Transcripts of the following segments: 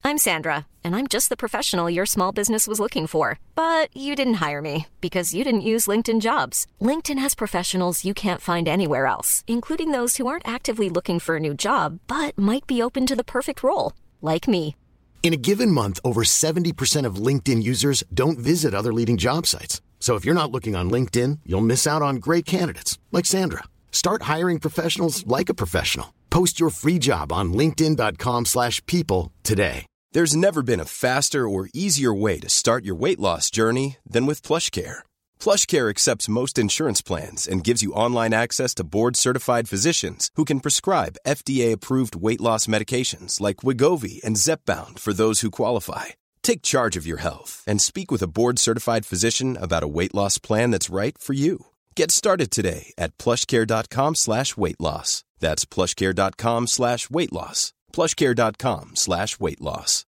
I'm Sandra, and I'm just the professional your small business was looking for. But you didn't hire me because you didn't use LinkedIn Jobs. LinkedIn has professionals you can't find anywhere else, including those who aren't actively looking for a new job, but might be open to the perfect role, like me. In a given month, over 70% of LinkedIn users don't visit other leading job sites. So if you're not looking on LinkedIn, you'll miss out on great candidates like Sandra. Start hiring professionals like a professional. Post your free job on linkedin.com/people today. There's never been a faster or easier way to start your weight loss journey than with PlushCare. PlushCare accepts most insurance plans and gives you online access to board-certified physicians who can prescribe FDA-approved weight loss medications like Wegovy and Zepbound for those who qualify. Take charge of your health and speak with a board-certified physician about a weight loss plan that's right for you. Get started today at plushcare.com/weight loss. That's plushcare.com/weight loss. plushcare.com/weight loss.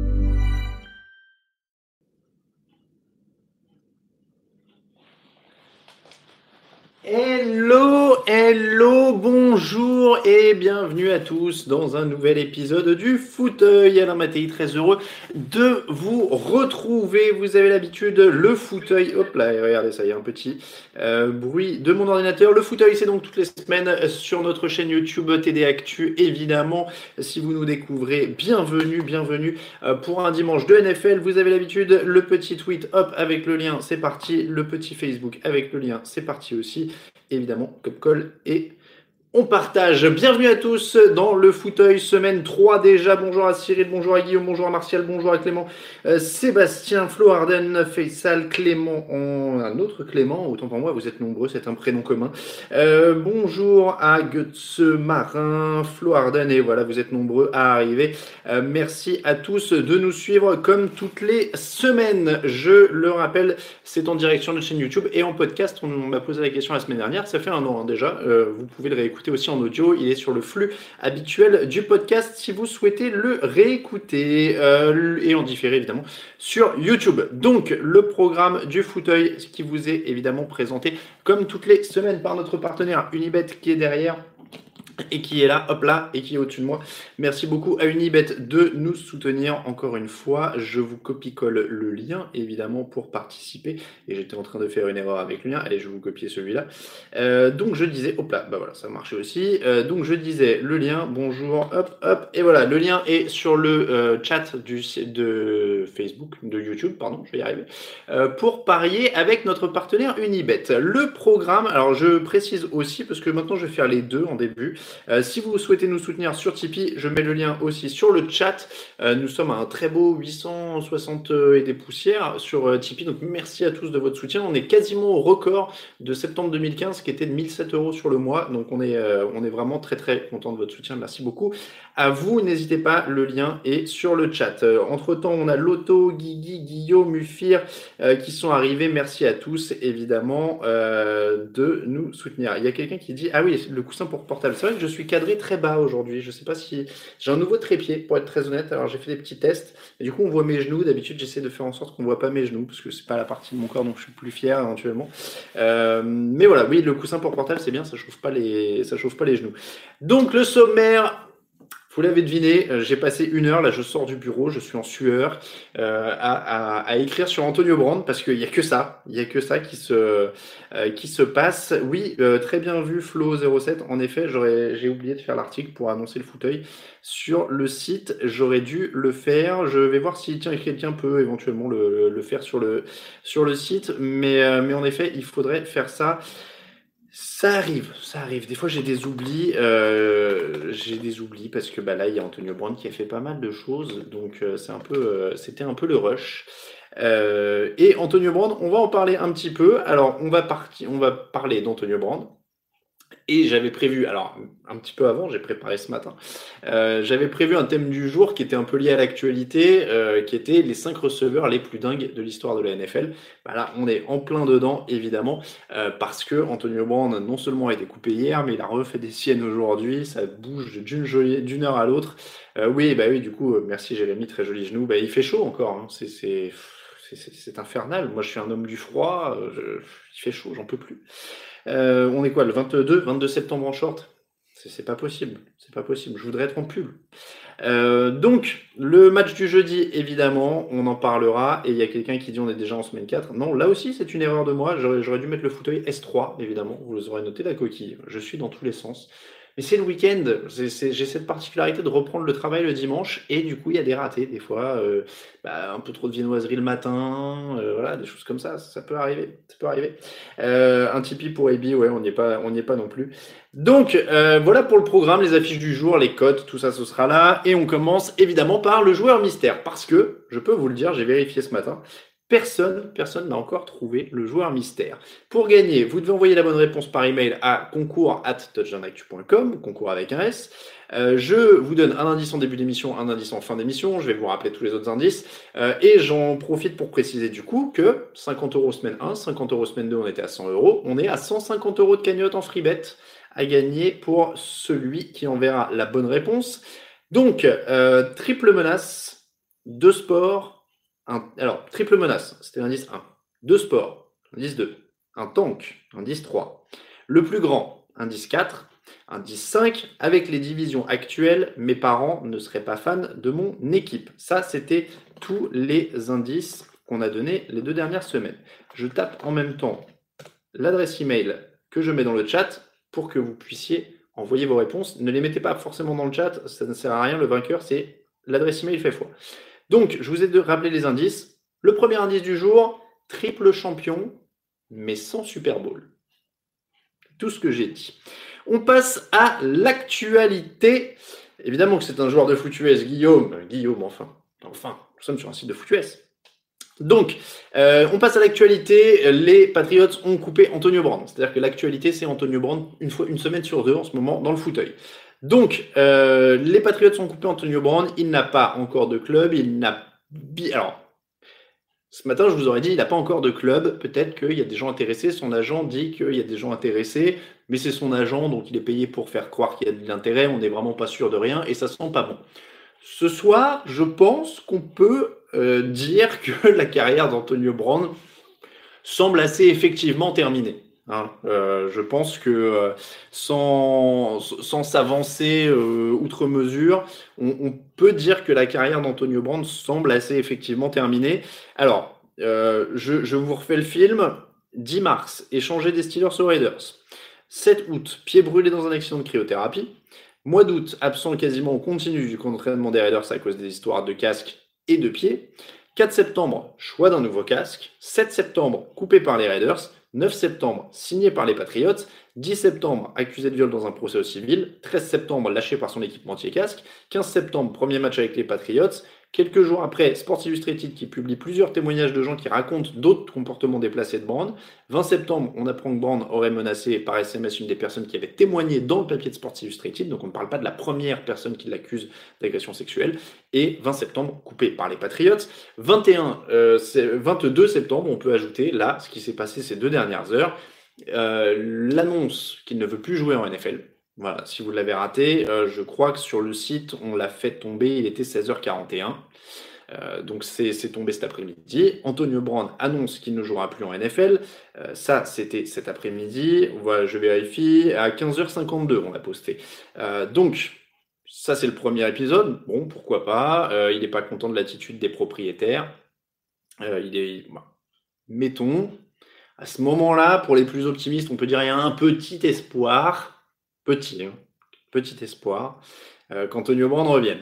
Hello, bonjour et bienvenue à tous dans un nouvel épisode du Fauteuil. Alain Mattei, très heureux de vous retrouver. Vous avez l'habitude, le fauteuil, hop là, regardez ça, il y a un petit bruit de mon ordinateur. Le Fauteuil, c'est donc toutes les semaines sur notre chaîne YouTube TD Actu, évidemment. Si vous nous découvrez, bienvenue pour un dimanche de NFL. Vous avez l'habitude, le petit tweet, hop, avec le lien, c'est parti. Le petit Facebook avec le lien, c'est parti aussi. Évidemment, comme colle et on partage. Bienvenue à tous dans le Fauteuil, semaine 3 déjà. Bonjour à Cyril, bonjour à Guillaume, bonjour à Martial, bonjour à Clément, Sébastien, Flo Arden, Faisal, Clément, un autre Clément, autant pour moi, vous êtes nombreux, c'est un prénom commun. Bonjour à Götze Marin, Flo Arden, et voilà, vous êtes nombreux à arriver. Merci à tous de nous suivre comme toutes les semaines. Je le rappelle, c'est en direct sur notre chaîne YouTube et en podcast. On m'a posé la question la semaine dernière, ça fait un an déjà. Vous pouvez le réécouter aussi en audio, il est sur le flux habituel du podcast si vous souhaitez le réécouter et en différé évidemment sur YouTube. Donc le programme du Fauteuil qui vous est évidemment présenté comme toutes les semaines par notre partenaire Unibet qui est derrière et qui est là, hop là, et qui est au-dessus de moi. Merci beaucoup à Unibet de nous soutenir encore une fois. Je vous copie-colle le lien, évidemment, pour participer. Et j'étais en train de faire une erreur avec le lien. Allez, je vais vous copier celui-là. Donc, je disais, hop là, bah voilà, ça marchait aussi. Donc, je disais le lien, bonjour, hop. Et voilà, le lien est sur le chat de Facebook, de YouTube, pardon, je vais y arriver, pour parier avec notre partenaire Unibet. Le programme, alors je précise aussi, parce que maintenant je vais faire les deux en début. Si vous souhaitez nous soutenir sur Tipeee, je mets le lien aussi sur le chat. Nous sommes à un très beau 860 et des poussières sur Tipeee, donc merci à tous de votre soutien. On est quasiment au record de septembre 2015 qui était de 1007 € sur le mois, donc on est vraiment très très content de votre soutien. Merci beaucoup à vous, n'hésitez pas, le lien est sur le chat. Entre temps, on a Loto, Guigui, Guillaume, Mufir qui sont arrivés. Merci à tous évidemment de nous soutenir. Il y a quelqu'un qui dit ah oui, le coussin pour portable. C'est vrai que je suis cadré très bas aujourd'hui. Je sais pas si j'ai un nouveau trépied pour être très honnête. Alors j'ai fait des petits tests et du coup on voit mes genoux. D'habitude j'essaie de faire en sorte qu'on voit pas mes genoux parce que c'est pas la partie de mon corps dont je suis plus fier éventuellement. Mais voilà, oui, le coussin pour portable c'est bien, ça chauffe pas les genoux. Donc le sommaire. Vous l'avez deviné, j'ai passé 1 heure, là je sors du bureau, je suis en sueur, à écrire sur Antonio Brand parce qu'il y a que ça qui se passe. Oui, très bien vu Flo07, en effet j'ai oublié de faire l'article pour annoncer le fauteuil sur le site, j'aurais dû le faire, je vais voir si quelqu'un peut éventuellement le faire sur le site, mais en effet il faudrait faire ça. Ça arrive. Des fois, j'ai des oublis parce que là, il y a Antonio Brand qui a fait pas mal de choses, donc c'était un peu le rush. Et Antonio Brand, on va en parler un petit peu. Alors, on va parler d'Antonio Brand. Et j'avais prévu, alors un petit peu avant, j'ai préparé ce matin, j'avais prévu un thème du jour qui était un peu lié à l'actualité, qui était les 5 receveurs les plus dingues de l'histoire de la NFL. Là, on est en plein dedans, évidemment, parce que Antonio Brand non seulement a été coupé hier, mais il a refait des siennes aujourd'hui, ça bouge d'une heure à l'autre. Oui, du coup, merci Jérémy, très joli genou. Il fait chaud encore, hein, c'est infernal. Moi, je suis un homme du froid, il fait chaud, j'en peux plus. On est quoi, le 22 septembre en short? C'est pas possible. C'est pas possible. Je voudrais être en pull. Donc, le match du jeudi, évidemment, on en parlera. Et il y a quelqu'un qui dit on est déjà en semaine 4. Non, là aussi, c'est une erreur de moi. J'aurais dû mettre le fauteuil S3, évidemment. Vous aurez noté la coquille. Je suis dans tous les sens. Mais c'est le week-end. J'ai cette particularité de reprendre le travail le dimanche. Et du coup, il y a des ratés. Des fois, un peu trop de viennoiserie le matin. Voilà, des choses comme ça. Ça peut arriver. Ça peut arriver. Un Tipeee pour AB, ouais, on n'y est pas non plus. Donc, voilà pour le programme, les affiches du jour, les cotes, tout ça, ce sera là. Et on commence évidemment par le joueur mystère. Parce que, je peux vous le dire, j'ai vérifié ce matin, personne n'a encore trouvé le joueur mystère. Pour gagner, vous devez envoyer la bonne réponse par email à concours@touchdownactu.com, concours avec un S. Je vous donne un indice en début d'émission, un indice en fin d'émission. Je vais vous rappeler tous les autres indices. Et j'en profite pour préciser du coup que 50 € semaine 1, 50 € semaine 2, on était à 100 €. On est à 150 € de cagnotte en free bet à gagner pour celui qui enverra la bonne réponse. Donc, triple menace, 2 sports. Alors, triple menace, c'était l'indice 1. 2 sports, indice 2. Un tank, indice 3. Le plus grand, indice 4. Indice 5, avec les divisions actuelles, mes parents ne seraient pas fans de mon équipe. Ça, c'était tous les indices qu'on a donnés les 2 dernières semaines. Je tape en même temps l'adresse email que je mets dans le chat pour que vous puissiez envoyer vos réponses. Ne les mettez pas forcément dans le chat, ça ne sert à rien. Le vainqueur, c'est l'adresse email fait foi. Donc, je vous ai rappelé les indices. Le premier indice du jour, triple champion, mais sans Super Bowl. Tout ce que j'ai dit. On passe à l'actualité. Évidemment que c'est un joueur de foot US, Guillaume, enfin, nous sommes sur un site de foot US. Donc, on passe à l'actualité. Les Patriots ont coupé Antonio Brown. C'est-à-dire que l'actualité, c'est Antonio Brown une semaine sur 2 en ce moment dans le fauteuil. Donc, les Patriots ont coupé Antonio Brown. Il n'a pas encore de club. Alors, ce matin, je vous aurais dit, il n'a pas encore de club. Peut-être qu'il y a des gens intéressés. Son agent dit qu'il y a des gens intéressés. Mais c'est son agent, donc il est payé pour faire croire qu'il y a de l'intérêt. On n'est vraiment pas sûr de rien et ça sent pas bon. Ce soir, je pense qu'on peut dire que la carrière d'Antonio Brown semble assez effectivement terminée. Je pense que sans s'avancer outre mesure, on peut dire que la carrière d'Antonio Brown semble assez effectivement terminée. Alors, je vous refais le film. 10 mars, échangé des Steelers aux Raiders. 7 août, pied brûlé dans un accident de cryothérapie. Mois d'août, absent quasiment au continu du camp d'entraînement des Raiders à cause des histoires de casque et de pied. 4 septembre, choix d'un nouveau casque. 7 septembre, coupé par les Raiders. 9 septembre, signé par les Patriots. 10 septembre, accusé de viol dans un procès au civil. 13 septembre, lâché par son équipementier casque. 15 septembre, premier match avec les Patriots. Quelques jours après, Sports Illustrated qui publie plusieurs témoignages de gens qui racontent d'autres comportements déplacés de Brown. 20 septembre, on apprend que Brown aurait menacé par SMS une des personnes qui avait témoigné dans le papier de Sports Illustrated. Donc on ne parle pas de la première personne qui l'accuse d'agression sexuelle. Et 20 septembre, coupé par les Patriots. 22 septembre, on peut ajouter là ce qui s'est passé ces 2 dernières heures. L'annonce qu'il ne veut plus jouer en NFL. Voilà, si vous l'avez raté, je crois que sur le site, on l'a fait tomber, il était 16h41. Donc c'est tombé cet après-midi. Antonio Brown annonce qu'il ne jouera plus en NFL. Ça, c'était cet après-midi. Voilà, je vérifie. À 15h52, on l'a posté. Donc, ça, c'est le premier épisode. Bon, pourquoi pas. Il n'est pas content de l'attitude des propriétaires. Mettons, à ce moment-là, pour les plus optimistes, on peut dire qu'il y a un petit espoir. Petit espoir qu'Antonio Brown revienne.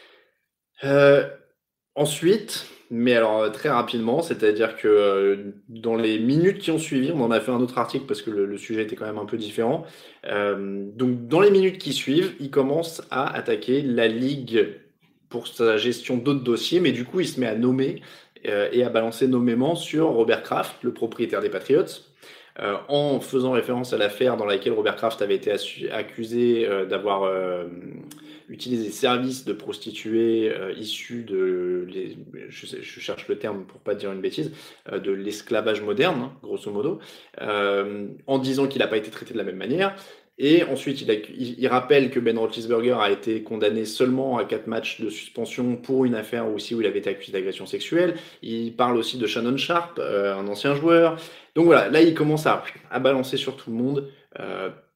Ensuite, mais alors très rapidement, c'est-à-dire que dans les minutes qui ont suivi, on en a fait un autre article parce que le sujet était quand même un peu différent. Donc dans les minutes qui suivent, il commence à attaquer la Ligue pour sa gestion d'autres dossiers, mais du coup il se met à nommer et à balancer nommément sur Robert Kraft, le propriétaire des Patriots. En faisant référence à l'affaire dans laquelle Robert Kraft avait été accusé d'avoir utilisé des services de prostituées issus de, je cherche le terme pour pas dire une bêtise, de l'esclavage moderne, grosso modo, en disant qu'il n'a pas été traité de la même manière. Et ensuite, il rappelle que Ben Roethlisberger a été condamné seulement à 4 matchs de suspension pour une affaire aussi où il avait été accusé d'agression sexuelle. Il parle aussi de Shannon Sharp, un ancien joueur. Donc voilà, là, il commence à balancer sur tout le monde.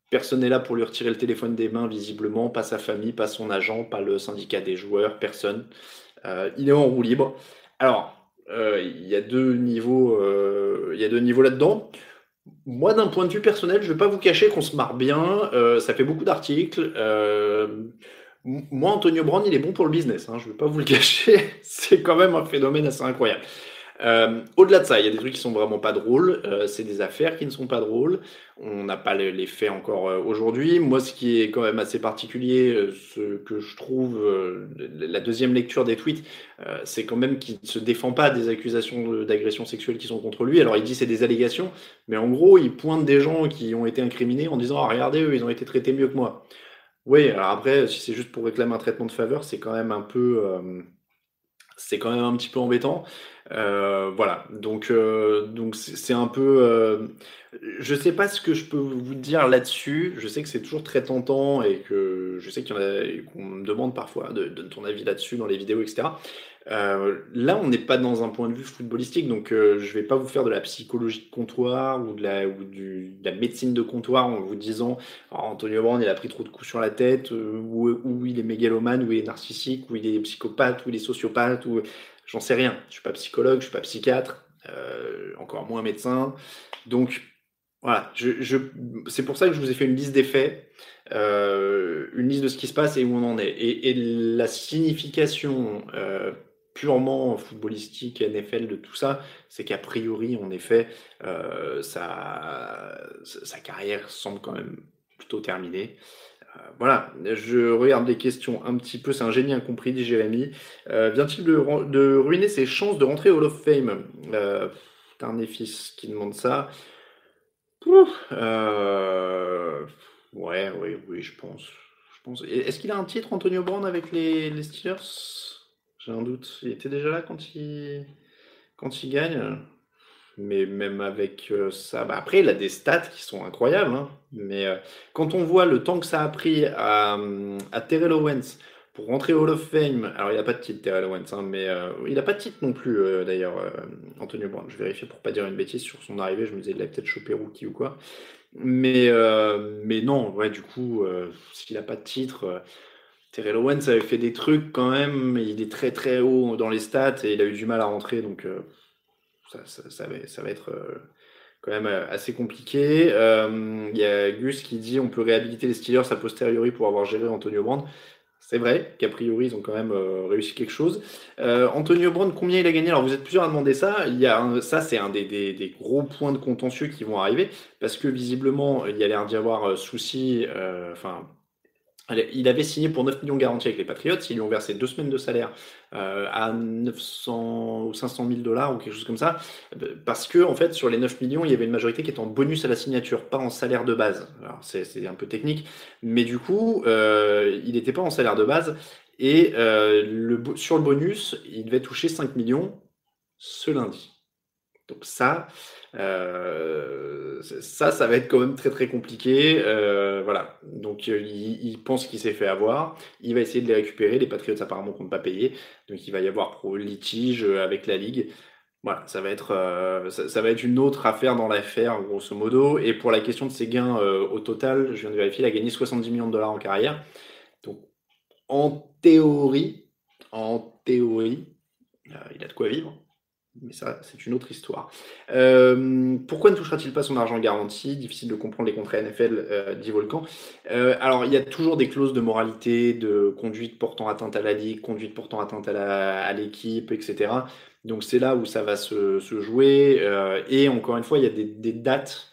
Personne n'est là pour lui retirer le téléphone des mains, visiblement, pas sa famille, pas son agent, pas le syndicat des joueurs, personne. Il est en roue libre. Alors, il y a deux niveaux là-dedans. Moi, d'un point de vue personnel, je vais pas vous cacher qu'on se marre bien. Ça fait beaucoup d'articles. Moi, Antonio Brown, il est bon pour le business. Je vais pas vous le cacher. C'est quand même un phénomène assez incroyable. Au-delà de ça, il y a des trucs qui sont vraiment pas drôles. C'est des affaires qui ne sont pas drôles. On n'a pas les faits encore aujourd'hui. Moi, ce qui est quand même assez particulier, ce que je trouve, la deuxième lecture des tweets, c'est quand même qu'il ne se défend pas des accusations d'agression sexuelle qui sont contre lui. Alors, il dit c'est des allégations, mais en gros, il pointe des gens qui ont été incriminés en disant ah, regardez, eux, ils ont été traités mieux que moi. Oui, alors après, si c'est juste pour réclamer un traitement de faveur, c'est quand même un peu. C'est quand même un petit peu embêtant. Voilà, donc c'est un peu. Je sais pas ce que je peux vous dire là-dessus. Je sais que c'est toujours très tentant et que je sais qu'il y en a qu'on me demande parfois de ton avis là-dessus dans les vidéos, etc. Là, on n'est pas dans un point de vue footballistique, donc je vais pas vous faire de la psychologie de comptoir ou de la médecine de comptoir en vous disant Antonio Brown il a pris trop de coups sur la tête, ou il est mégalomane, ou il est narcissique, ou il est psychopathe, ou il est sociopathe, ou j'en sais rien. Je suis pas psychologue, je suis pas psychiatre, encore moins médecin. Donc voilà, c'est pour ça que je vous ai fait une liste des faits, une liste de ce qui se passe et où on en est. Et la signification purement footballistique, NFL, de tout ça, c'est qu'a priori, en effet, sa carrière semble quand même plutôt terminée. Voilà, je regarde les questions un petit peu, c'est un génie incompris, dit Jérémy. Vient-il de ruiner ses chances de rentrer au Hall of Fame? T'as un fils qui demande ça. Ouais, oui, je pense. Est-ce qu'il a un titre, Antonio Brown, avec les Steelers? J'ai un doute. Il était déjà là quand il gagne. Mais même avec ça, après, il a des stats qui sont incroyables. Mais quand on voit le temps que ça a pris à Terrell Owens pour rentrer au Hall of Fame, alors il n'a pas de titre, Terrell Owens, mais il n'a pas de titre non plus, d'ailleurs, Antonio Brown. Je vérifie pour pas dire une bêtise sur son arrivée. Je me disais, il a peut-être chopé rookie ou quoi. Mais non, ouais, du coup, s'il n'a pas de titre. Terrell Owens avait fait des trucs quand même, il est très très haut dans les stats et il a eu du mal à rentrer, donc ça va être quand même assez compliqué. Il y a Gus qui dit on peut réhabiliter les Steelers a posteriori pour avoir géré Antonio Brown. C'est vrai qu'a priori ils ont quand même réussi quelque chose. Antonio Brown, combien il a gagné? Alors vous êtes plusieurs à demander ça. Ça c'est un des gros points de contentieux qui vont arriver parce que visiblement il y a l'air d'y avoir souci. Il avait signé pour 9 millions garantis avec les Patriots. Ils lui ont versé 2 semaines de salaire à 900 ou 500 000 $ ou quelque chose comme ça. Parce que, en fait, sur les 9 millions, il y avait une majorité qui était en bonus à la signature, pas en salaire de base. Alors, c'est un peu technique. Mais du coup, il n'était pas en salaire de base. Et sur le bonus, il devait toucher 5 millions ce lundi. Donc ça va être quand même très très compliqué. Voilà. Donc il pense qu'il s'est fait avoir. Il va essayer de les récupérer. Les Patriots apparemment comptent pas payer. Donc il va y avoir litige avec la ligue. Voilà, ça va être une autre affaire dans l'affaire, grosso modo. Et pour la question de ses gains au total, je viens de vérifier, il a gagné 70 millions de $ en carrière. Donc en théorie, il a de quoi vivre. Mais ça, c'est une autre histoire. Pourquoi ne touchera-t-il pas son argent garanti? Difficile de comprendre les contrats NFL, dit Volcan. Alors, il y a toujours des clauses de moralité, de conduite portant atteinte à la ligue, conduite portant atteinte à l'équipe, etc. Donc, c'est là où ça va se jouer. Et encore une fois, il y a des dates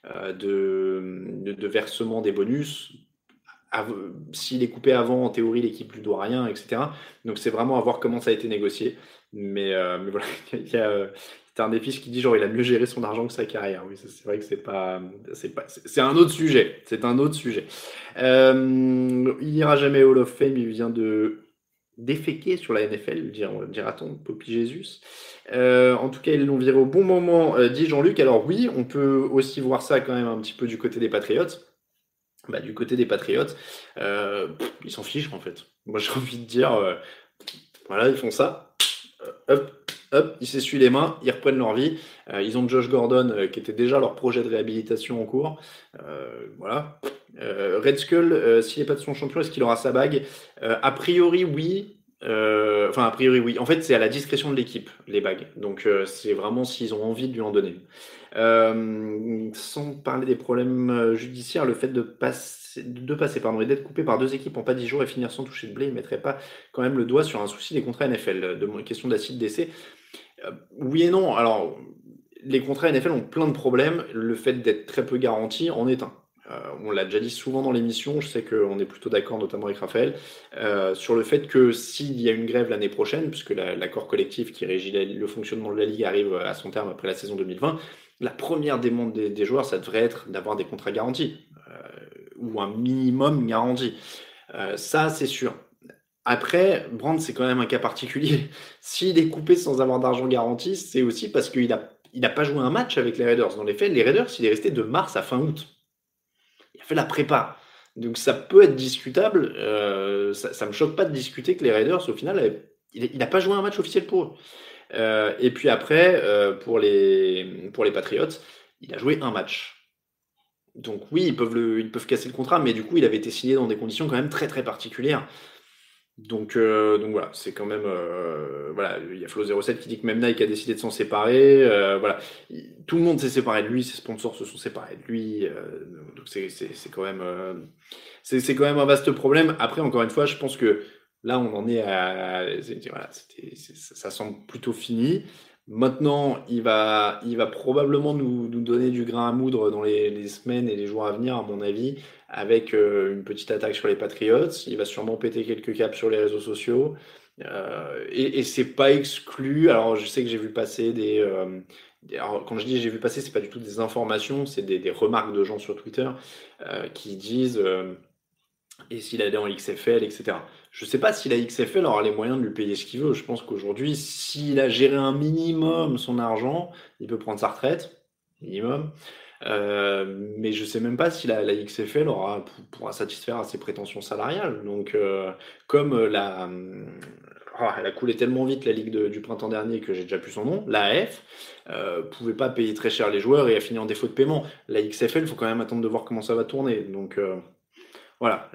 de versement des bonus. S'il est coupé avant, en théorie, l'équipe lui doit rien, etc. Donc, c'est vraiment à voir comment ça a été négocié. Mais voilà, il y a un des fils qui dit genre il a mieux géré son argent que sa carrière. Oui, c'est vrai que c'est un autre sujet. C'est un autre sujet. Il n'ira jamais au Hall of Fame. Il vient de déféquer sur la NFL, dira-t-on, Poppy Jesus. En tout cas, ils l'ont viré au bon moment, dit Jean-Luc. Alors oui, on peut aussi voir ça quand même un petit peu du côté des Patriots. Du côté des Patriots, ils s'en fichent en fait. Moi, j'ai envie de dire, voilà, ils font ça. Hop, ils s'essuient les mains, ils reprennent leur vie. Ils ont Josh Gordon qui était déjà leur projet de réhabilitation en cours. Voilà, Red Skull, s'il n'est pas de son champion, est-ce qu'il aura sa bague? A priori, oui. A priori, oui. En fait, c'est à la discrétion de l'équipe, les bagues. Donc, c'est vraiment s'ils ont envie de lui en donner. Sans parler des problèmes judiciaires, le fait de passer et d'être coupé par 2 équipes en pas 10 jours et finir sans toucher de blé, il ne mettrait pas quand même le doigt sur un souci des contrats NFL, de question d'acide d'essai. Oui et non. Alors, les contrats NFL ont plein de problèmes. Le fait d'être très peu garanti en est un. On l'a déjà dit souvent dans l'émission, je sais qu'on est plutôt d'accord, notamment avec Raphaël, sur le fait que s'il y a une grève l'année prochaine, puisque l'accord collectif qui régit le fonctionnement de la Ligue arrive à son terme après la saison 2020, la première demande des joueurs, ça devrait être d'avoir des contrats garantis, ou un minimum garanti. Ça, c'est sûr. Après, Brand, c'est quand même un cas particulier. S'il est coupé sans avoir d'argent garanti, c'est aussi parce qu'il a pas joué un match avec les Raiders. Dans les faits, les Raiders, il est resté de mars à fin août. Il a fait la prépa. Donc ça peut être discutable. Ça me choque pas de discuter que les Raiders, au final, il n'a pas joué un match officiel pour eux. Et puis après, pour les Patriots, il a joué un match. Donc oui, ils peuvent casser le contrat, mais du coup, il avait été signé dans des conditions quand même très très particulières. Donc voilà, c'est quand même voilà, il y a Flo07 qui dit que même Nike a décidé de s'en séparer. Voilà, tout le monde s'est séparé de lui, ses sponsors se sont séparés de lui. Donc c'est quand même c'est quand même un vaste problème. Après, encore une fois, je pense que là, on en est à voilà, ça semble plutôt fini. Maintenant, il va probablement nous donner du grain à moudre dans les semaines et les jours à venir, à mon avis, avec une petite attaque sur les Patriots. Il va sûrement péter quelques câbles sur les réseaux sociaux. Et c'est pas exclu. Alors, je sais que j'ai vu passer alors, quand je dis j'ai vu passer, c'est pas du tout des informations, c'est des remarques de gens sur Twitter qui disent et s'il allait en XFL, etc. Je sais pas si la XFL aura les moyens de lui payer ce qu'il veut. Je pense qu'aujourd'hui, s'il a géré un minimum son argent, il peut prendre sa retraite, minimum. Mais je sais même pas si la XFL pourra satisfaire à ses prétentions salariales. Donc, comme elle a coulé tellement vite la ligue du printemps dernier que j'ai déjà plus son nom, la AF, pouvait pas payer très cher les joueurs et a fini en défaut de paiement. La XFL, il faut quand même attendre de voir comment ça va tourner. Donc voilà.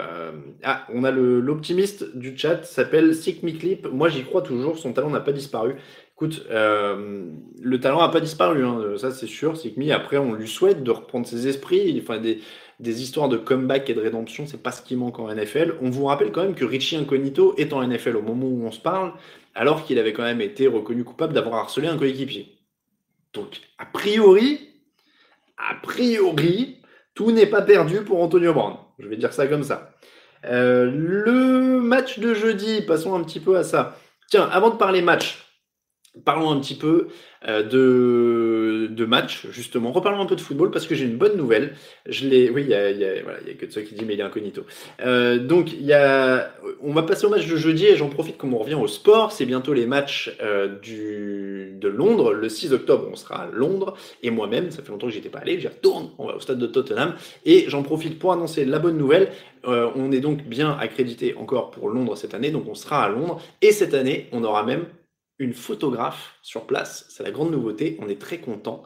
On a l'optimiste du chat, s'appelle Sick Me Clip. Moi, j'y crois toujours, son talent n'a pas disparu. Écoute, le talent n'a pas disparu, hein, ça c'est sûr. Sick Me, après, on lui souhaite de reprendre ses esprits. Enfin, des histoires de comeback et de rédemption, c'est pas ce qui manque en NFL. On vous rappelle quand même que Richie Incognito est en NFL au moment où on se parle, alors qu'il avait quand même été reconnu coupable d'avoir harcelé un coéquipier. Donc, a priori, tout n'est pas perdu pour Antonio Brown. Je vais dire ça comme ça. Le match de jeudi, passons un petit peu à ça. Tiens, avant de parler match, parlons un petit peu de match, justement. Reparlons un peu de football parce que j'ai une bonne nouvelle. Oui, il y a que de ça qui dit mais il est incognito. Donc, on va passer au match de jeudi et j'en profite comme on revient au sport. C'est bientôt les matchs de Londres. Le 6 octobre, on sera à Londres. Et moi-même, ça fait longtemps que j'y étais pas allé. J'y retourne. On va au stade de Tottenham. Et j'en profite pour annoncer la bonne nouvelle. On est donc bien accrédité encore pour Londres cette année. Donc, on sera à Londres. Et cette année, on aura même une photographe sur place, c'est la grande nouveauté, on est très content.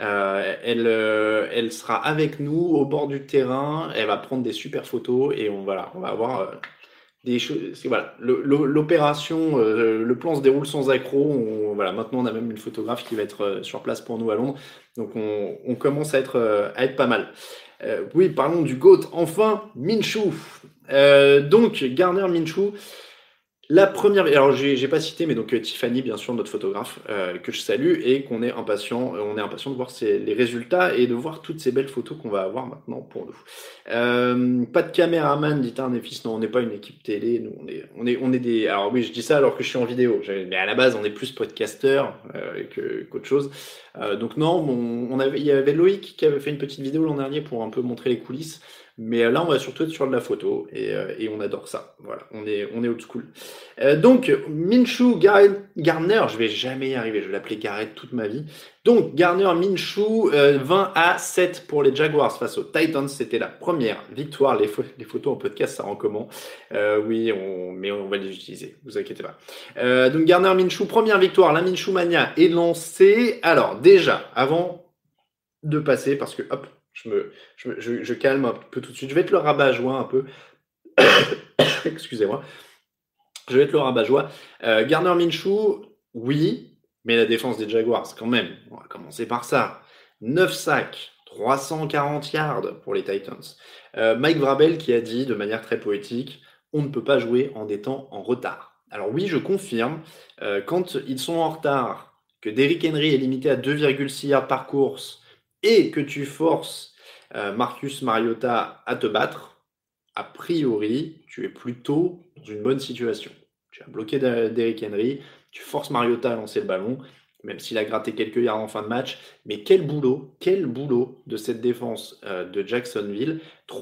Elle sera avec nous au bord du terrain, elle va prendre des super photos et on va avoir des choses. Voilà, l'opération, le plan se déroule sans accroc. Maintenant on a même une photographe qui va être sur place pour nous à Londres, donc on commence à être pas mal. Oui, parlons du GOAT. Enfin, Minshew. Donc Gardner Minshew. La première, alors j'ai pas cité, mais donc Tiffany, bien sûr, notre photographe, que je salue et qu'on est impatient de voir les résultats et de voir toutes ces belles photos qu'on va avoir maintenant pour nous. Pas de caméraman, dit un fils, non, on n'est pas une équipe télé, nous on est des, alors oui, je dis ça alors que je suis en vidéo, mais à la base on est plus podcasteur qu'autre chose. Donc non, il y avait Loïc qui avait fait une petite vidéo l'an dernier pour un peu montrer les coulisses. Mais là, on va surtout être sur de la photo et on adore ça. Voilà, on est old school. Donc, Minshew, Gardner, je vais jamais y arriver, je vais l'appeler Garrett toute ma vie. Donc, Gardner, Minshew, 20-7 pour les Jaguars face aux Titans. C'était la première victoire. Les photos en podcast, ça rend comment? Oui, mais on va les utiliser, vous inquiétez pas. Donc, Gardner, Minshew, première victoire. La Minshew Mania est lancée. Alors, déjà, avant de passer, parce que, hop, je calme un peu tout de suite. Je vais être le rabat-joie un peu. Excusez-moi. Je vais être le rabat-joie. Gardner Minshew, oui, mais la défense des Jaguars, quand même. On va commencer par ça. 9 sacs, 340 yards pour les Titans. Mike Vrabel qui a dit de manière très poétique, on ne peut pas jouer en étant en retard. Alors oui, je confirme, quand ils sont en retard, que Derrick Henry est limité à 2,6 yards par course et que tu forces Marcus Mariota à te battre, a priori, tu es plutôt dans une bonne situation. Tu as bloqué Derrick Henry, tu forces Mariota à lancer le ballon, même s'il a gratté quelques yards en fin de match. Mais quel boulot de cette défense de Jacksonville.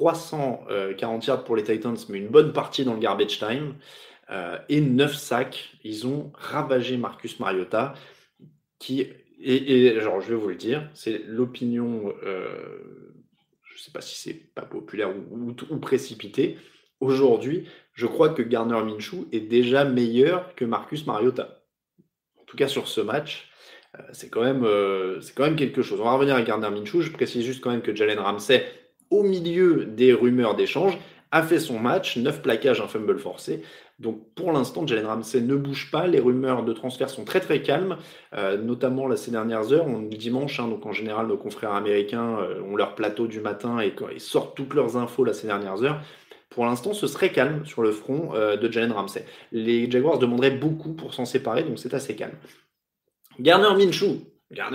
340 yards pour les Titans, mais une bonne partie dans le garbage time. Et 9 sacs. Ils ont ravagé Marcus Mariota, qui, et genre, je vais vous le dire, c'est l'opinion, je ne sais pas si c'est pas populaire ou précipité. Aujourd'hui, je crois que Gardner Minshew est déjà meilleur que Marcus Mariota. En tout cas, sur ce match, c'est quand même quelque chose. On va revenir à Gardner Minshew. Je précise juste quand même que Jalen Ramsey, au milieu des rumeurs d'échange, a fait son match, 9 plaquages, un fumble forcé. Donc pour l'instant, Jalen Ramsey ne bouge pas. Les rumeurs de transfert sont très très calmes, notamment là, ces dernières heures. On est dimanche, donc en général, nos confrères américains ont leur plateau du matin et sortent toutes leurs infos là, ces dernières heures. Pour l'instant, ce serait calme sur le front de Jalen Ramsey. Les Jaguars demanderaient beaucoup pour s'en séparer, donc c'est assez calme. Gardner Minshew,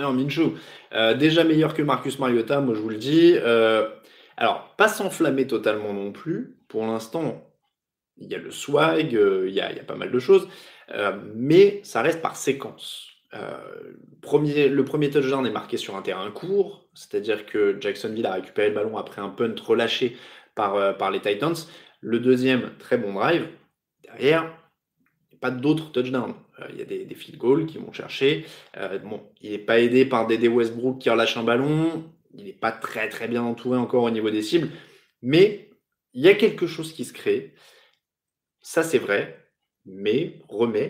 déjà meilleur que Marcus Mariota, moi je vous le dis. Alors, pas s'enflammer totalement non plus. Pour l'instant, il y a le swag, il y a pas mal de choses, mais ça reste par séquence. Le premier touchdown est marqué sur un terrain court, c'est-à-dire que Jacksonville a récupéré le ballon après un punt relâché par les Titans. Le deuxième, très bon drive. Derrière, pas d'autres touchdowns. Il y a des field goals qui vont chercher. Il n'est pas aidé par Dede Westbrook qui relâche un ballon. Il n'est pas très très bien entouré encore au niveau des cibles. Mais il y a quelque chose qui se crée. Ça c'est vrai. Mais,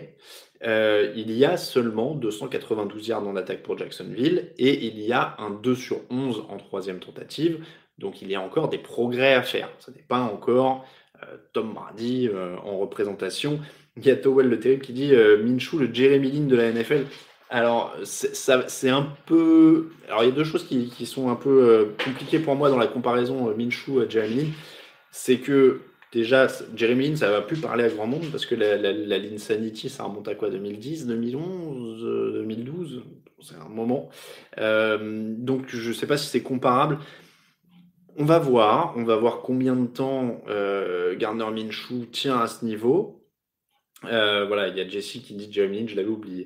il y a seulement 292 yards en attaque pour Jacksonville. Et il y a un 2/11 en troisième tentative. Donc il y a encore des progrès à faire. Ce n'est pas encore Tom Brady en représentation. Il y a Towell le Terrible qui dit Minshew, le Jeremy Lin de la NFL. Alors, c'est un peu. Alors, il y a deux choses qui sont un peu compliquées pour moi dans la comparaison Minshew à Jeremy Lin. C'est que, déjà, Jeremy Lin, ça ne va plus parler à grand monde parce que la Linsanity, ça remonte à quoi 2010, 2011, 2012 c'est un moment. Donc, je ne sais pas si c'est comparable. On va voir combien de temps Gardner Minshew tient à ce niveau. Voilà, il y a Jesse qui dit Jeremy Lin, je l'avais oublié.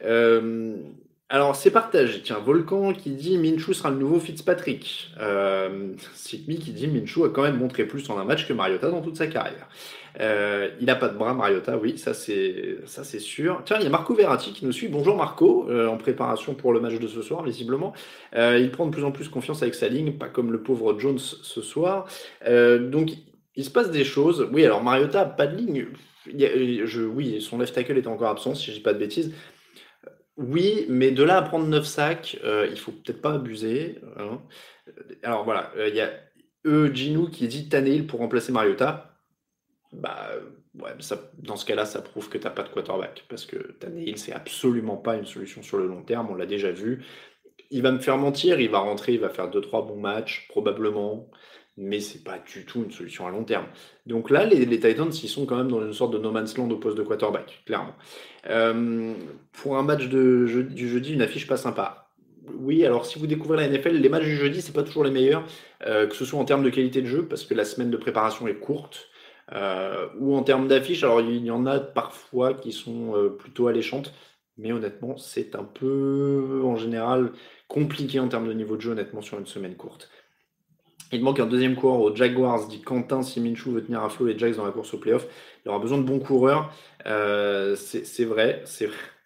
Alors, c'est partagé. Tiens, Volcan qui dit Minshew sera le nouveau Fitzpatrick. Sidney qui dit Minshew a quand même montré plus en un match que Mariota dans toute sa carrière. Il n'a pas de bras, Mariota, oui, ça c'est sûr. Tiens, il y a Marco Verratti qui nous suit. Bonjour Marco, en préparation pour le match de ce soir, visiblement. Il prend de plus en plus confiance avec sa ligne, pas comme le pauvre Jones ce soir. Donc, il se passe des choses. Oui, alors Mariota, pas de ligne. Oui, son left tackle est encore absent, si je dis pas de bêtises. Oui, mais de là à prendre 9 sacs, il faut peut-être pas abuser. Hein. Alors voilà, il y a Ginou qui dit Tannehill pour remplacer Mariota. Bah ouais, dans ce cas-là, ça prouve que t'as pas de quarterback. Parce que Tannehill, c'est absolument pas une solution sur le long terme, on l'a déjà vu. Il va me faire mentir, il va rentrer, il va faire 2-3 bons matchs, probablement. Mais c'est pas du tout une solution à long terme. Donc là, les Titans, ils sont quand même dans une sorte de no man's land au poste de quarterback, clairement. Pour un match du jeudi, une affiche pas sympa. Oui, alors si vous découvrez la NFL, les matchs du jeudi, c'est pas toujours les meilleurs, que ce soit en termes de qualité de jeu, parce que la semaine de préparation est courte, ou en termes d'affiches. Alors il y en a parfois qui sont plutôt alléchantes, mais honnêtement, c'est un peu, en général, compliqué en termes de niveau de jeu, honnêtement, sur une semaine courte. Il manque un deuxième coureur aux Jaguars, dit Quentin. Si Minshew veut tenir à flot les Jags dans la course au playoff, il aura besoin de bons coureurs. C'est vrai.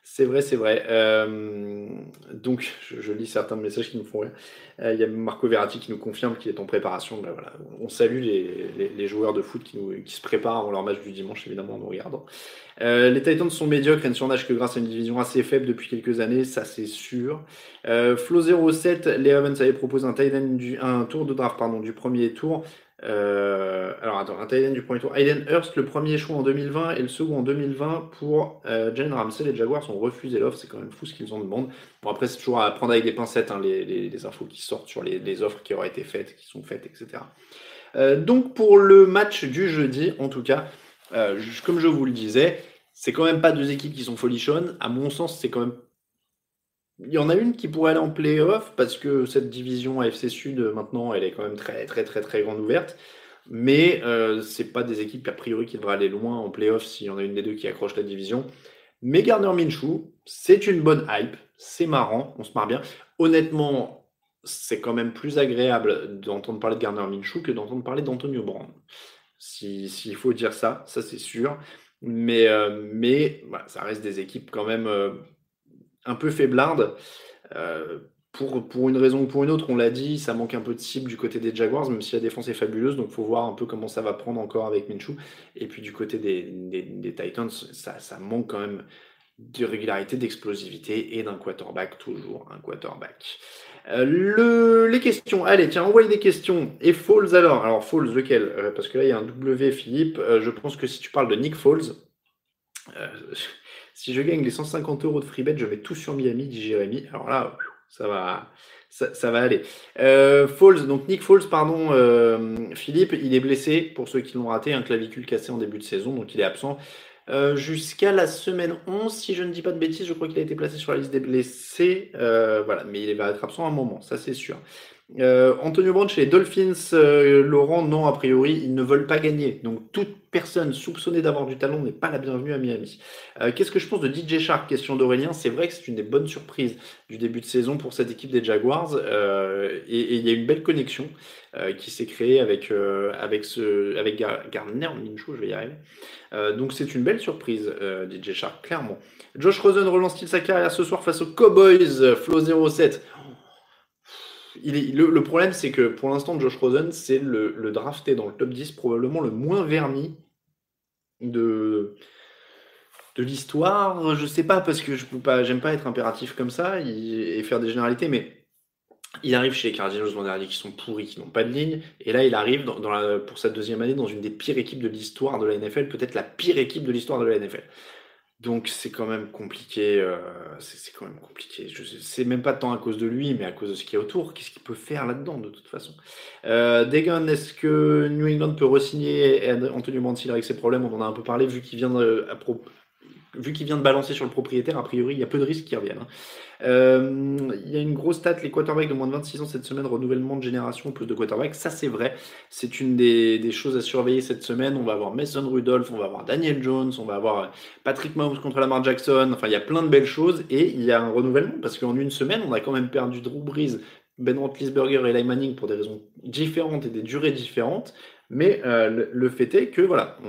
C'est vrai, c'est vrai. Donc, je lis certains messages qui nous font rire. Il y a Marco Verratti qui nous confirme qu'il est en préparation. Ben voilà, on salue les joueurs de foot qui se préparent avant leur match du dimanche, évidemment, en nous regardant. Les Titans sont médiocres et ne surnagent que grâce à une division assez faible depuis quelques années, ça c'est sûr. Flo07, les Ravens avaient proposé un tour de draft du premier tour. Alors attends, un tight end du premier tour. Hayden Hurst, le premier choix en 2020 et le second en 2020 pour Jalen Ramsey. Les Jaguars ont refusé l'offre, c'est quand même fou ce qu'ils en demandent. Bon, après, c'est toujours à prendre avec des pincettes, hein, les infos qui sortent sur les offres qui auraient été faites, qui sont faites, etc. Donc, pour le match du jeudi, en tout cas, comme je vous le disais, c'est quand même pas deux équipes qui sont folichonnes. À mon sens, c'est quand même. Il y en a une qui pourrait aller en play-off parce que cette division AFC Sud, maintenant, elle est quand même très, très, très, très grande ouverte. Mais c'est pas des équipes a priori qui devraient aller loin en play-off s'il y en a une des deux qui accroche la division. Mais Gardner Minshew, c'est une bonne hype, c'est marrant, on se marre bien. Honnêtement, c'est quand même plus agréable d'entendre parler de Gardner Minshew que d'entendre parler d'Antonio Brown. S'il faut dire ça c'est sûr. Mais voilà, ça reste des équipes quand même un peu faiblardes. Pour une raison ou pour une autre, on l'a dit, ça manque un peu de cible du côté des Jaguars, même si la défense est fabuleuse, donc il faut voir un peu comment ça va prendre encore avec Minshew. Et puis du côté des Titans, ça manque quand même de régularité, d'explosivité et d'un quarterback, toujours un quarterback. Les questions, allez tiens, envoyez des questions. Et Foles alors Foles lequel parce que là il y a un W Philippe, je pense que si tu parles de Nick Foles, si je gagne les 150 € de free bet, je mets tout sur Miami, dit Jérémy. Alors là, ça va aller. Nick Foles, pardon, Philippe, il est blessé, pour ceux qui l'ont raté, un clavicule cassé en début de saison, donc il est absent jusqu'à la semaine 11, si je ne dis pas de bêtises, je crois qu'il a été placé sur la liste des blessés, voilà, mais il va être absent un moment, ça c'est sûr. Antonio Brown chez les Dolphins, Laurent, non, a priori, ils ne veulent pas gagner. Donc, toute personne soupçonnée d'avoir du talent n'est pas la bienvenue à Miami. Qu'est-ce que je pense de DJ Shark? Question d'Aurélien. C'est vrai que c'est une des bonnes surprises du début de saison pour cette équipe des Jaguars. Et il y a une belle connexion qui s'est créée avec Gardner Minshew, je vais y arriver. Donc, c'est une belle surprise, DJ Shark, clairement. Josh Rosen relance-t-il sa carrière ce soir face aux Cowboys? Flo07. Le problème, c'est que pour l'instant, Josh Rosen, c'est le drafté dans le top 10, probablement le moins verni de l'histoire. Je sais pas, parce que j'aime pas être impératif comme ça et faire des généralités, mais il arrive chez les Cardinals l'an dernier qui sont pourris, qui n'ont pas de ligne, et là il arrive pour sa deuxième année dans une des pires équipes de l'histoire de la NFL, peut-être la pire équipe de l'histoire de la NFL. Donc c'est quand même compliqué. C'est quand même compliqué. C'est même pas tant à cause de lui, mais à cause de ce qu'il y a autour. Qu'est-ce qu'il peut faire là-dedans de toute façon? Dagon, est-ce que New England peut re-signer Antonio Brown avec ses problèmes? On en a un peu parlé vu qu'il vient de balancer sur le propriétaire. A priori, il y a peu de risques qu'il revienne. Il y a une grosse stat, les quarterbacks de moins de 26 ans cette semaine, renouvellement de génération, plus de quarterbacks, ça c'est vrai, c'est une des choses à surveiller cette semaine. On va avoir Mason Rudolph, on va avoir Daniel Jones, on va avoir Patrick Mahomes contre Lamar Jackson, enfin il y a plein de belles choses et il y a un renouvellement parce qu'en une semaine on a quand même perdu Drew Brees, Ben Roethlisberger et Eli Manning pour des raisons différentes et des durées différentes, mais le fait est que voilà,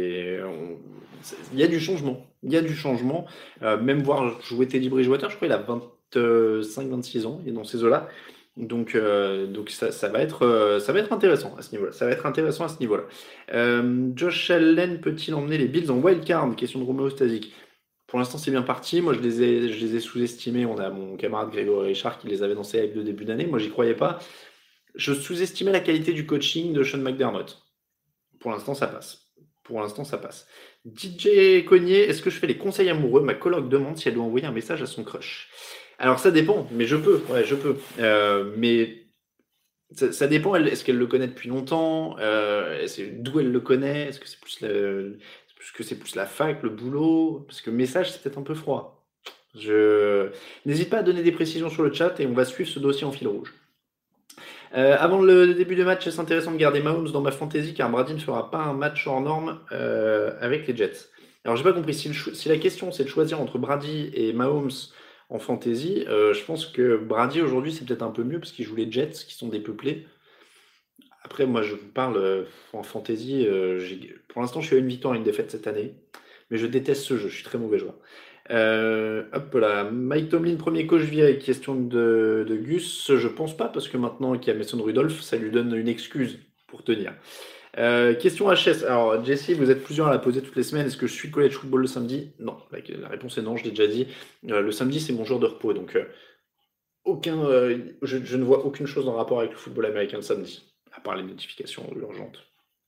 il y a du changement. Il y a du changement. Même voir jouer Teddy Bridgewater, je crois qu'il a 25-26 ans, il est dans ces eaux-là. Donc ça va être intéressant à ce niveau-là. Ça va être intéressant à ce niveau-là. Josh Allen peut-il emmener les Bills en wildcard? Question de Roméo Stasic. Pour l'instant, c'est bien parti. Moi, je les ai sous-estimés. On a mon camarade Grégory Richard qui les avait dans ses hypes de début d'année. Moi, j'y croyais pas. Je sous-estimais la qualité du coaching de Sean McDermott. Pour l'instant, ça passe. DJ Cognier, est-ce que je fais les conseils amoureux? Ma coloc demande si elle doit envoyer un message à son crush. Alors ça dépend, mais je peux. Mais ça dépend. Est-ce qu'elle le connaît depuis longtemps? D'où elle le connaît? Est-ce que c'est plus la fac, le boulot? Parce que message, c'est peut-être un peu froid. N'hésite pas à donner des précisions sur le chat et on va suivre ce dossier en fil rouge. Avant le début de match, c'est intéressant de garder Mahomes dans ma fantasy car Brady ne fera pas un match hors norme avec les Jets. Alors j'ai pas compris, si la question c'est de choisir entre Brady et Mahomes en fantasy, je pense que Brady aujourd'hui c'est peut-être un peu mieux parce qu'il joue les Jets qui sont dépeuplés. Après moi je vous parle en fantasy, pour l'instant je suis à une victoire et une défaite cette année, mais je déteste ce jeu, je suis très mauvais joueur. Hop là, Mike Tomlin, premier coach viré, question de Gus, je pense pas, parce que maintenant qu'il y a Mason Rudolph, ça lui donne une excuse pour tenir. Question HS, alors Jesse, vous êtes plusieurs à la poser toutes les semaines, est-ce que je suis college football le samedi? Non, la réponse est non, je l'ai déjà dit. Le samedi, c'est mon jour de repos, donc je ne vois aucune chose en rapport avec le football américain le samedi, à part les notifications urgentes.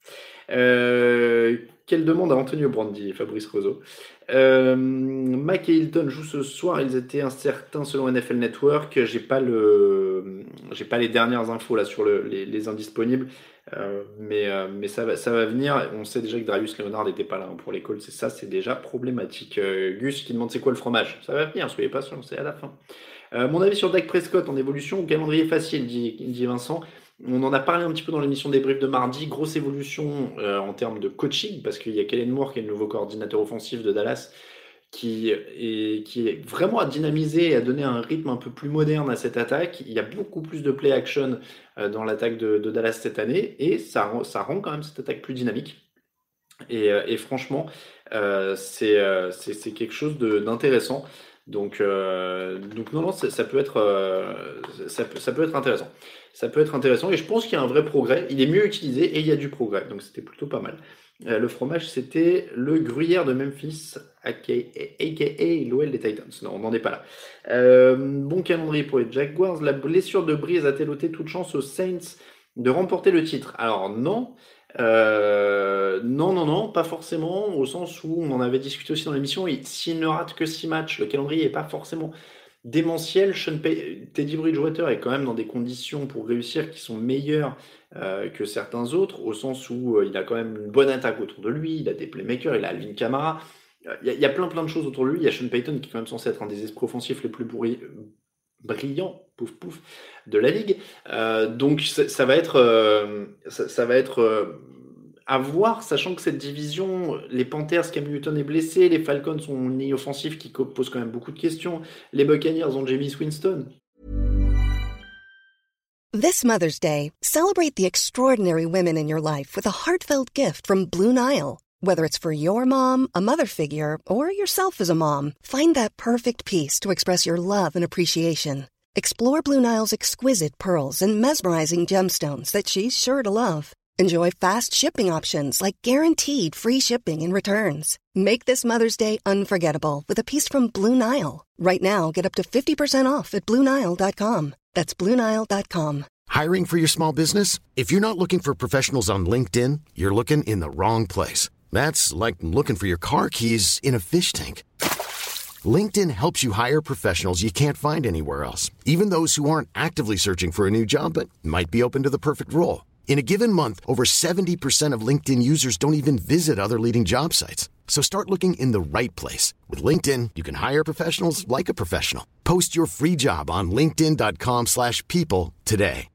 Quelle demande à Antonio Brandi, Fabrice Roseau. Mac et Hilton jouent ce soir, ils étaient incertains selon NFL Network. J'ai pas les dernières infos là sur les indisponibles, mais ça va venir. On sait déjà que Darius Leonard n'était pas là pour les Colts, c'est déjà problématique. Gus qui demande c'est quoi le fromage, ça va venir, soyez patient, c'est à la fin. Mon avis sur Dak Prescott en évolution, calendrier facile, dit Vincent. On en a parlé un petit peu dans l'émission débrief de mardi. Grosse évolution en termes de coaching, parce qu'il y a Kellen Moore qui est le nouveau coordinateur offensif de Dallas, qui est vraiment à dynamiser et à donner un rythme un peu plus moderne à cette attaque. Il y a beaucoup plus de play action dans l'attaque de Dallas cette année, et ça rend quand même cette attaque plus dynamique. Et franchement, c'est quelque chose d'intéressant. Donc non, ça peut être intéressant. Ça peut être intéressant et je pense qu'il y a un vrai progrès. Il est mieux utilisé et il y a du progrès. Donc c'était plutôt pas mal. Le fromage, c'était le gruyère de Memphis, aka l'OL des Titans. Non, on n'en est pas là. Bon calendrier pour les Jaguars. La blessure de Breeze a-t-elle ôté toute chance aux Saints de remporter le titre? Alors non. Non, pas forcément, au sens où on en avait discuté aussi dans l'émission. S'il ne rate que 6 matchs, le calendrier n'est pas forcément démentiel. Teddy Bridgewater est quand même dans des conditions pour réussir qui sont meilleures que certains autres, au sens où il a quand même une bonne attaque autour de lui, il a des playmakers, il a Alvin Kamara, il y a plein de choses autour de lui. Il y a Sean Payton qui est quand même censé être un des esprits offensifs les plus brillants, pouf, de la ligue. Donc ça va être à voir, sachant que cette division, les Panthers, Cam Newton est blessé, les Falcons ont une ligne offensive qui pose quand même beaucoup de questions, les Buccaneers ont Jameis Winston. This Mother's Day, celebrate the extraordinary women in your life with a heartfelt gift from Blue Nile. Whether it's for your mom, a mother figure, or yourself as a mom, find that perfect piece to express your love and appreciation. Explore Blue Nile's exquisite pearls and mesmerizing gemstones that she's sure to love. Enjoy fast shipping options like guaranteed free shipping and returns. Make this Mother's Day unforgettable with a piece from Blue Nile. Right now, get up to 50% off at BlueNile.com. That's BlueNile.com. Hiring for your small business? If you're not looking for professionals on LinkedIn, you're looking in the wrong place. That's like looking for your car keys in a fish tank. LinkedIn helps you hire professionals you can't find anywhere else, even those who aren't actively searching for a new job but might be open to the perfect role. In a given month, over 70% of LinkedIn users don't even visit other leading job sites. So start looking in the right place. With LinkedIn, you can hire professionals like a professional. Post your free job on linkedin.com/people today.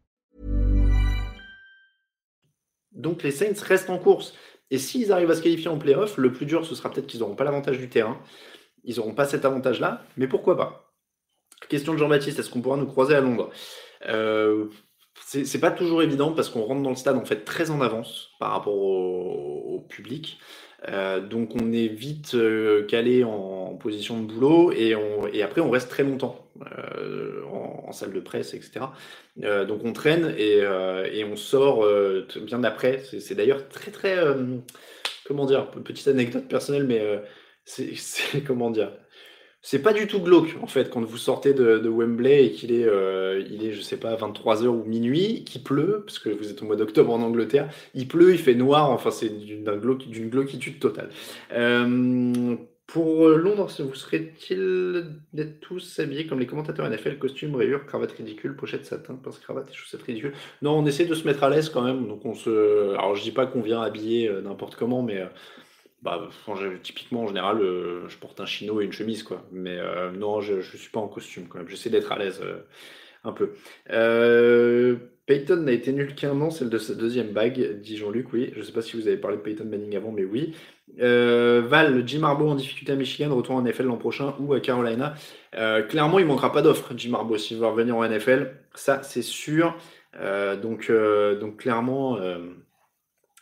Donc les Saints restent en course. Et s'ils arrivent à se qualifier en play-off, le plus dur, ce sera peut-être qu'ils n'auront pas l'avantage du terrain. Ils n'auront pas cet avantage-là, mais pourquoi pas? Question de Jean-Baptiste, est-ce qu'on pourra nous croiser à Londres? C'est pas toujours évident parce qu'on rentre dans le stade en fait très en avance par rapport au public. Donc on est vite calé en position de boulot et après on reste très longtemps en salle de presse, etc. Donc on traîne et on sort bien après. C'est d'ailleurs très comment dire, petite anecdote personnelle, mais c'est comment dire. C'est pas du tout glauque en fait quand vous sortez de Wembley et qu'il est, je sais pas, 23h ou minuit, qu'il pleut, parce que vous êtes au mois d'octobre en Angleterre, il pleut, il fait noir, enfin c'est d'une glauquitude totale. Pour Londres, vous serait-il d'être tous habillés comme les commentateurs NFL, costume, rayures, cravate ridicule, pochette satin, pince cravate et chaussettes ridicules? Non, on essaie de se mettre à l'aise quand même, donc alors je dis pas qu'on vient habillé n'importe comment, mais typiquement en général je porte un chino et une chemise quoi, mais non, je suis pas en costume quand même, j'essaie d'être à l'aise un peu. Peyton n'a été nul qu'un an, celle de sa deuxième bague, dit Jean-Luc. Oui, je sais pas si vous avez parlé de Peyton Manning avant, mais oui. Val, Jim Harbaugh en difficulté à Michigan, retour en NFL l'an prochain ou à Carolina. Clairement il manquera pas d'offres, Jim Harbaugh s'il veut revenir en NFL, ça c'est sûr. Donc clairement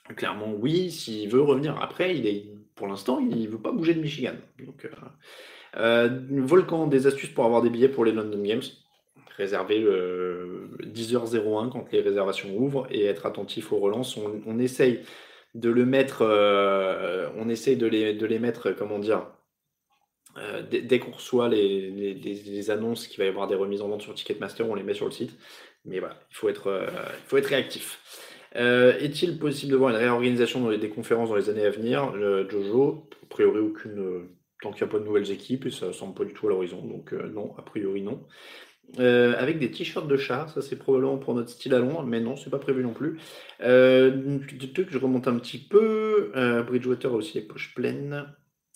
oui, s'il veut revenir. Après, pour l'instant, il ne veut pas bouger de Michigan. Donc, Volcan, des astuces pour avoir des billets pour les London Games. Réserver 10h01 quand les réservations ouvrent et être attentif aux relances. On essaye de le mettre, on essaye de les mettre, comment dire, dès qu'on reçoit les annonces qu'il va y avoir des remises en vente sur Ticketmaster, on les met sur le site. Mais voilà, il faut être réactif. Est-il possible de voir une réorganisation des conférences dans les années à venir, Jojo? A priori, aucune, tant qu'il n'y a pas de nouvelles équipes, et ça ne semble pas du tout à l'horizon, donc non, a priori non. Avec des t-shirts de chat, ça c'est probablement pour notre style à Londres, mais non, c'est pas prévu non plus. Je remonte un petit peu. Bridgewater a aussi les poches pleines.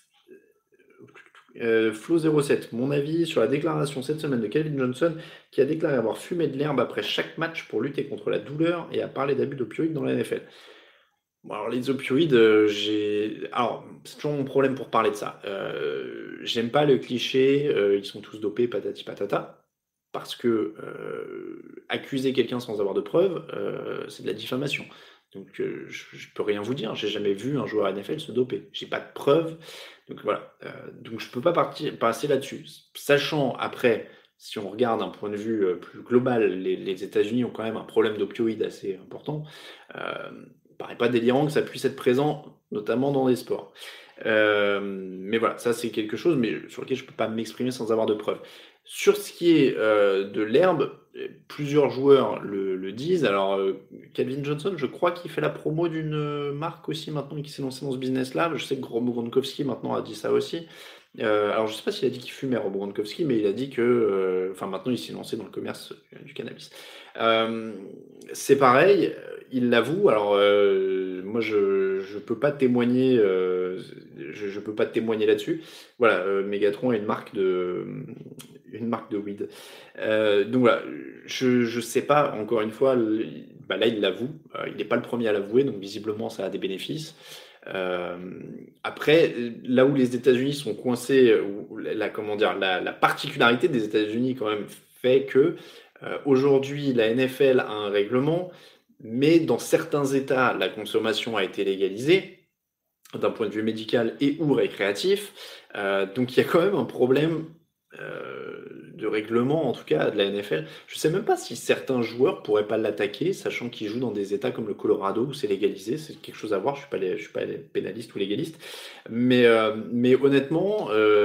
Flo07, mon avis sur la déclaration cette semaine de Calvin Johnson qui a déclaré avoir fumé de l'herbe après chaque match pour lutter contre la douleur et a parlé d'abus d'opioïdes dans la NFL. Bon, alors les opioïdes, c'est toujours mon problème pour parler de ça. J'aime pas le cliché, ils sont tous dopés, patati patata, parce que accuser quelqu'un sans avoir de preuves, c'est de la diffamation. Donc je peux rien vous dire, j'ai jamais vu un joueur NFL se doper, j'ai pas de preuves, donc voilà. Donc je peux pas passer là-dessus. Sachant après, si on regarde d'un point de vue plus global, les États-Unis ont quand même un problème d'opioïdes assez important. Paraît pas délirant que ça puisse être présent, notamment dans les sports. Mais voilà, ça c'est quelque chose, mais sur lequel je peux pas m'exprimer sans avoir de preuves. Sur ce qui est de l'herbe, plusieurs joueurs le disent. Alors, Calvin Johnson, je crois qu'il fait la promo d'une marque aussi maintenant qui s'est lancée dans ce business-là. Je sais que Rob Gronkowski maintenant a dit ça aussi. Alors, je sais pas s'il a dit qu'il fumait Rob Gronkowski, mais il a dit que, maintenant, il s'est lancé dans le commerce du cannabis. C'est pareil, il l'avoue. Alors, moi, je peux pas témoigner. Je peux pas témoigner là-dessus. Voilà, Megatron est une marque de weed. Donc voilà, je sais pas. Encore une fois, là, il l'avoue. Il n'est pas le premier à l'avouer, donc visiblement, ça a des bénéfices. Après, là où les États-Unis sont coincés, la particularité des États-Unis quand même fait que aujourd'hui la NFL a un règlement, mais dans certains États, la consommation a été légalisée d'un point de vue médical et ou récréatif. Donc il y a quand même un problème de règlement, en tout cas de la NFL. Je sais même pas si certains joueurs pourraient pas l'attaquer, sachant qu'ils jouent dans des États comme le Colorado où c'est légalisé. C'est quelque chose à voir. Je suis pas pénaliste ou légaliste, mais honnêtement,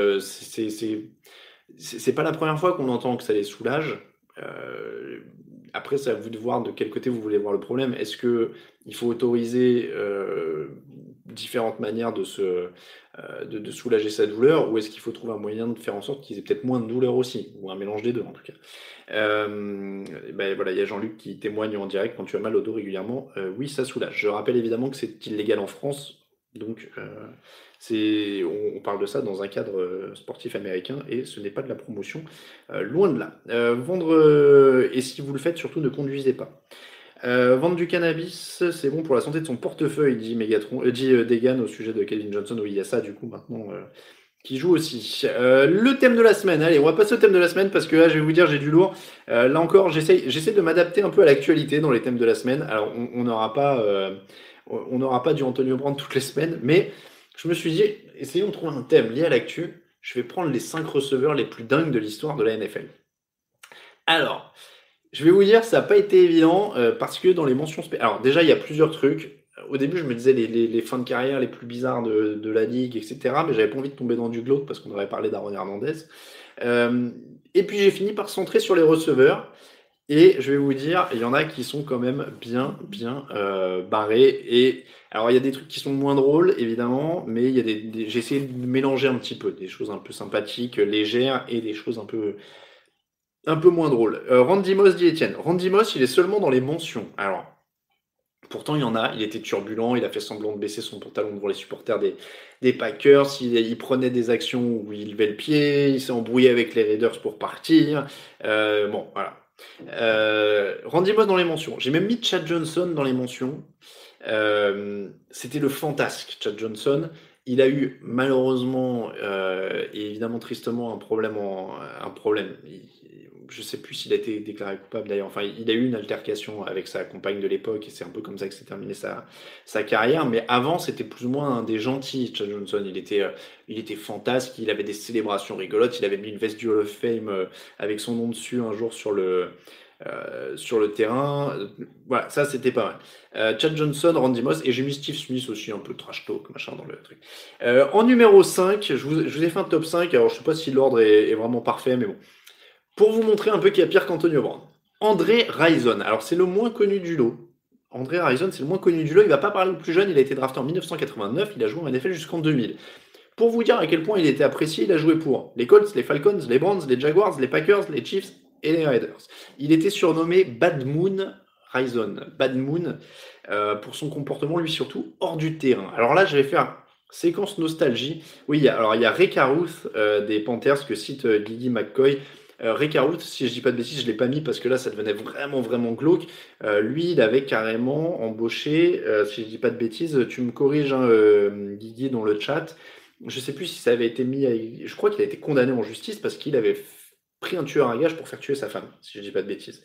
c'est pas la première fois qu'on entend que ça les soulage. Après, c'est à vous de voir de quel côté vous voulez voir le problème. Est-ce que il faut autoriser différentes manières de soulager sa douleur, ou est-ce qu'il faut trouver un moyen de faire en sorte qu'ils aient peut-être moins de douleur aussi, ou un mélange des deux en tout cas. Voilà, il y a Jean-Luc qui témoigne en direct: quand tu as mal au dos régulièrement, oui, ça soulage. Je rappelle évidemment que c'est illégal en France, donc on parle de ça dans un cadre sportif américain et ce n'est pas de la promotion, loin de là. Et si vous le faites, surtout ne conduisez pas. Vendre du cannabis, c'est bon pour la santé de son portefeuille, dit Degan au sujet de Calvin Johnson. Oui, il y a ça du coup maintenant qui joue aussi. Le thème de la semaine, allez, on va passer au thème de la semaine parce que là, je vais vous dire, j'ai du lourd. Là encore, j'essaie de m'adapter un peu à l'actualité dans les thèmes de la semaine. Alors, on n'aura pas du Antonio Brown toutes les semaines, mais je me suis dit, essayons de trouver un thème lié à l'actu. Je vais prendre les 5 receveurs les plus dingues de l'histoire de la NFL. Alors, je vais vous dire, ça n'a pas été évident parce que dans les mentions spéciales... Alors déjà, il y a plusieurs trucs. Au début, je me disais les fins de carrière les plus bizarres de la ligue, etc. Mais j'avais pas envie de tomber dans du glauque parce qu'on aurait parlé d'Aaron Hernandez. Et puis j'ai fini par centrer sur les receveurs. Et je vais vous dire, il y en a qui sont quand même bien barrés. Et alors, il y a des trucs qui sont moins drôles, évidemment, mais il y a j'ai essayé de mélanger un petit peu des choses un peu sympathiques, légères, et des choses un peu moins drôles. Randy Moss, dit Étienne. Randy Moss, il est seulement dans les mentions. Alors, pourtant, il y en a. Il était turbulent, il a fait semblant de baisser son pantalon devant les supporters des Packers. Il prenait des actions où il levait le pied, il s'est embrouillé avec les Raiders pour partir. Bon, voilà. Randy Moss dans les mentions. J'ai même mis Chad Johnson dans les mentions. C'était le fantasque, Chad Johnson. Il a eu malheureusement et évidemment tristement un problème. Je ne sais plus s'il a été déclaré coupable d'ailleurs. Enfin, il a eu une altercation avec sa compagne de l'époque et c'est un peu comme ça que s'est terminé sa carrière. Mais avant, c'était plus ou moins un des gentils, Chad Johnson. Il était fantasque, il avait des célébrations rigolotes. Il avait mis une veste du Hall of Fame avec son nom dessus un jour sur le terrain. Voilà, ça c'était pas mal. Chad Johnson, Randy Moss, et j'ai mis Steve Smith aussi, un peu trash talk, machin dans le truc. En numéro 5, je vous ai fait un top 5, alors je sais pas si l'ordre est vraiment parfait, mais bon. Pour vous montrer un peu qui a pire qu'Antonio Brown. Andre Rison, alors c'est le moins connu du lot. Andre Rison, c'est le moins connu du lot, il va pas parler le plus jeune, il a été drafté en 1989, il a joué en NFL jusqu'en 2000. Pour vous dire à quel point il était apprécié, il a joué pour les Colts, les Falcons, les Browns, les Jaguars, les Packers, les Chiefs et les Raiders. Il était surnommé Bad Moon Rison. Bad Moon, pour son comportement, lui surtout, hors du terrain. Alors là, je vais faire séquence nostalgie. Oui, il y a Ray Caruth des Panthers que cite Guigui McCoy. Ray Caruth, si je dis pas de bêtises, je l'ai pas mis parce que là, ça devenait vraiment, vraiment glauque. Lui, il avait carrément embauché, si je dis pas de bêtises, tu me corriges, hein, Guigui, dans le chat. Je sais plus si ça avait été mis. Je crois qu'il a été condamné en justice parce qu'il avait pris un tueur à gages pour faire tuer sa femme, si je dis pas de bêtises.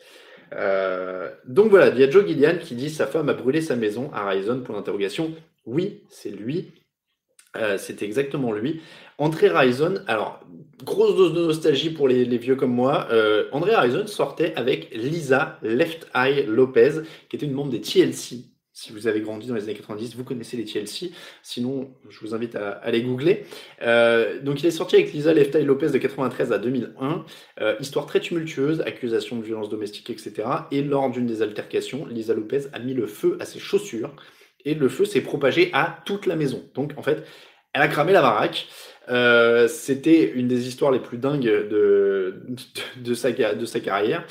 Donc voilà, il y a Joe Gillian qui dit sa femme a brûlé sa maison à Rison, pour l'interrogation. Oui, c'est lui. C'était exactement lui. André Rison, alors, grosse dose de nostalgie pour les vieux comme moi. André Rison sortait avec Lisa Left Eye Lopez, qui était une membre des TLC. Si vous avez grandi dans les années 90, vous connaissez les TLC. Sinon, je vous invite à les googler. Donc, il est sorti avec Lisa Left Eye Lopez de 93 à 2001. Histoire très tumultueuse, accusation de violence domestique, etc. Et lors d'une des altercations, Lisa Lopez a mis le feu à ses chaussures. Et le feu s'est propagé à toute la maison. Donc, en fait, elle a cramé la baraque. C'était une des histoires les plus dingues de sa carrière.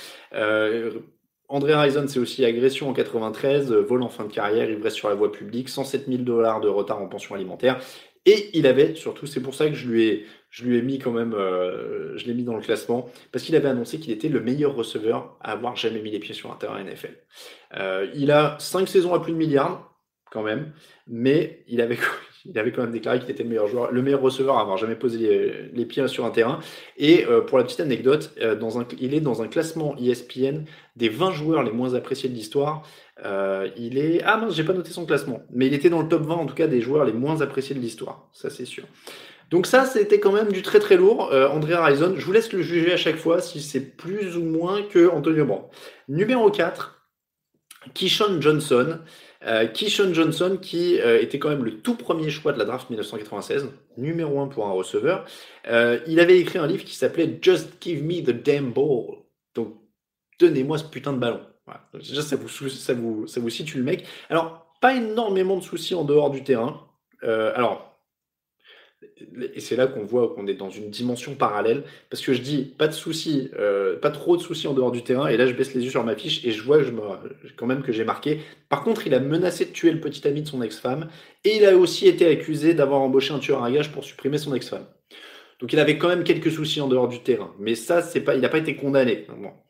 André Rison, c'est aussi agression en 93, vol en fin de carrière, ivresse sur la voie publique, $107 000 de retard en pension alimentaire. Et il avait, surtout, c'est pour ça que je lui ai mis quand même, je l'ai mis dans le classement, parce qu'il avait annoncé qu'il était le meilleur receveur à avoir jamais mis les pieds sur un terrain NFL. Il a 5 saisons à plus de milliards, quand même, mais il avait quand même déclaré qu'il était le meilleur joueur, le meilleur receveur à avoir jamais posé les pieds sur un terrain. Et pour la petite anecdote, il est dans un classement ESPN des 20 joueurs les moins appréciés de l'histoire. Il est... Ah mince, j'ai pas noté son classement, mais il était dans le top 20 en tout cas des joueurs les moins appréciés de l'histoire, ça c'est sûr. Donc ça, c'était quand même du très très lourd. André Rison, je vous laisse le juger à chaque fois si c'est plus ou moins que Antonio Brown. Numéro 4, Keyshawn Johnson. Keyshawn Johnson qui était quand même le tout premier choix de la draft 1996, numéro 1 pour un receveur. Il avait écrit un livre qui s'appelait Just Give Me the Damn Ball. Donc, donnez-moi ce putain de ballon. Voilà. Déjà, ça vous situe le mec. Alors, pas énormément de soucis en dehors du terrain. Et c'est là qu'on voit qu'on est dans une dimension parallèle, parce que je dis pas de soucis, pas trop de soucis en dehors du terrain, et là je baisse les yeux sur ma fiche et je vois quand même que j'ai marqué. Par contre, il a menacé de tuer le petit ami de son ex-femme, et il a aussi été accusé d'avoir embauché un tueur à gages pour supprimer son ex-femme. Donc il avait quand même quelques soucis en dehors du terrain, mais ça il n'a pas été condamné.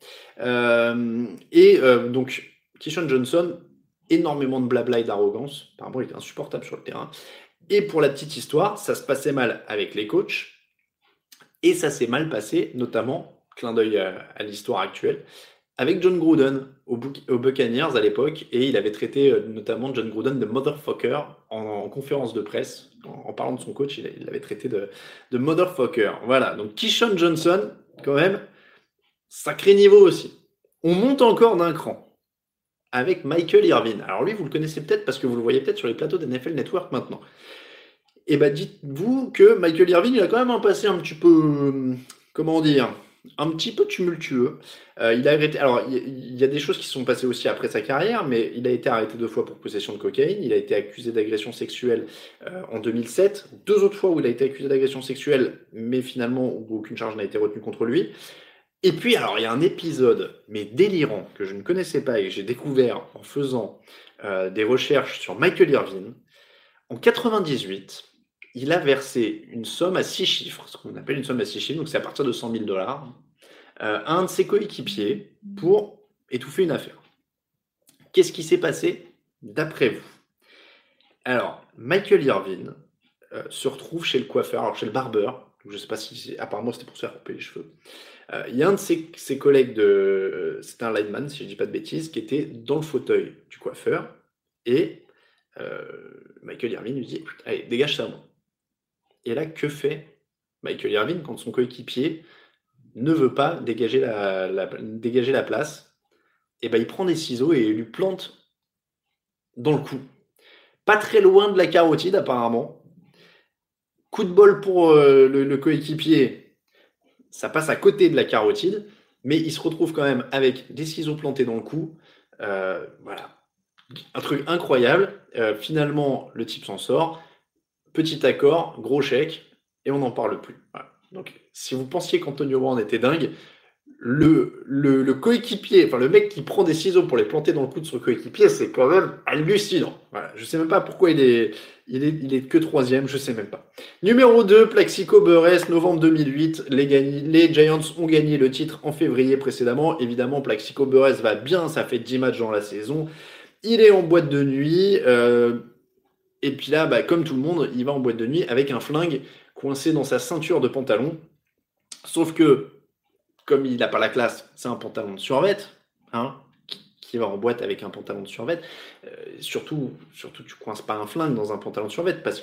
Donc Keyshawn Johnson, énormément de blabla et d'arrogance, apparemment il était insupportable sur le terrain. Et pour la petite histoire, ça se passait mal avec les coachs et ça s'est mal passé, notamment, clin d'œil à l'histoire actuelle, avec John Gruden aux Buccaneers à l'époque, et il avait traité notamment John Gruden de motherfucker en conférence de presse, en parlant de son coach, il l'avait traité de motherfucker. Voilà, donc Keyshawn Johnson, quand même, sacré niveau aussi. On monte encore d'un cran avec Michael Irvin. Alors lui, vous le connaissez peut-être parce que vous le voyez peut-être sur les plateaux d'NFL Network maintenant. Et bah dites-vous que Michael Irvin, il a quand même un passé un petit peu, un petit peu tumultueux. Il a arrêté. Alors il y a des choses qui se sont passées aussi après sa carrière, mais il a été arrêté 2 fois pour possession de cocaïne. Il a été accusé d'agression sexuelle en 2007. 2 autres fois où il a été accusé d'agression sexuelle, mais finalement où aucune charge n'a été retenue contre lui. Et puis, alors, il y a un épisode, mais délirant, que je ne connaissais pas et que j'ai découvert en faisant des recherches sur Michael Irvin. En 98, il a versé une somme à 6 chiffres, ce qu'on appelle une somme à 6 chiffres, donc c'est à partir de $100 000, à un de ses coéquipiers pour étouffer une affaire. Qu'est-ce qui s'est passé d'après vous? Alors, Michael Irvin se retrouve chez le coiffeur, alors chez le barbeur. Je ne sais pas si apparemment c'était pour se faire couper les cheveux. Il y a un de ses collègues c'était un lineman, si je ne dis pas de bêtises, qui était dans le fauteuil du coiffeur. Et Michael Irvin lui dit « Allez, dégage ça, moi ». Et là, que fait Michael Irvin quand son coéquipier ne veut pas dégager la place? Et il prend des ciseaux et il lui plante dans le cou. Pas très loin de la carotide, apparemment. Coup de bol pour le coéquipier, ça passe à côté de la carotide, mais il se retrouve quand même avec des ciseaux plantés dans le cou. Voilà. Un truc incroyable. Finalement, le type s'en sort. Petit accord, gros chèque, et on n'en parle plus. Voilà. Donc, si vous pensiez qu'Antonio Brown était dingue, le coéquipier, enfin le mec qui prend des ciseaux pour les planter dans le cou de son coéquipier, c'est quand même hallucinant. Voilà. Je sais même pas pourquoi il est que 3e, je sais même pas. Numéro 2, Plaxico Burress, novembre 2008. Les Giants ont gagné le titre en février précédemment. Évidemment, Plaxico Burress va bien, ça fait 10 matchs dans la saison. Il est en boîte de nuit, et puis là, comme tout le monde, il va en boîte de nuit avec un flingue coincé dans sa ceinture de pantalon. Sauf que, comme il n'a pas la classe, c'est un pantalon de survêt, qui va en boîte avec un pantalon de survêt. Surtout, tu coinces pas un flingue dans un pantalon de survêt, parce que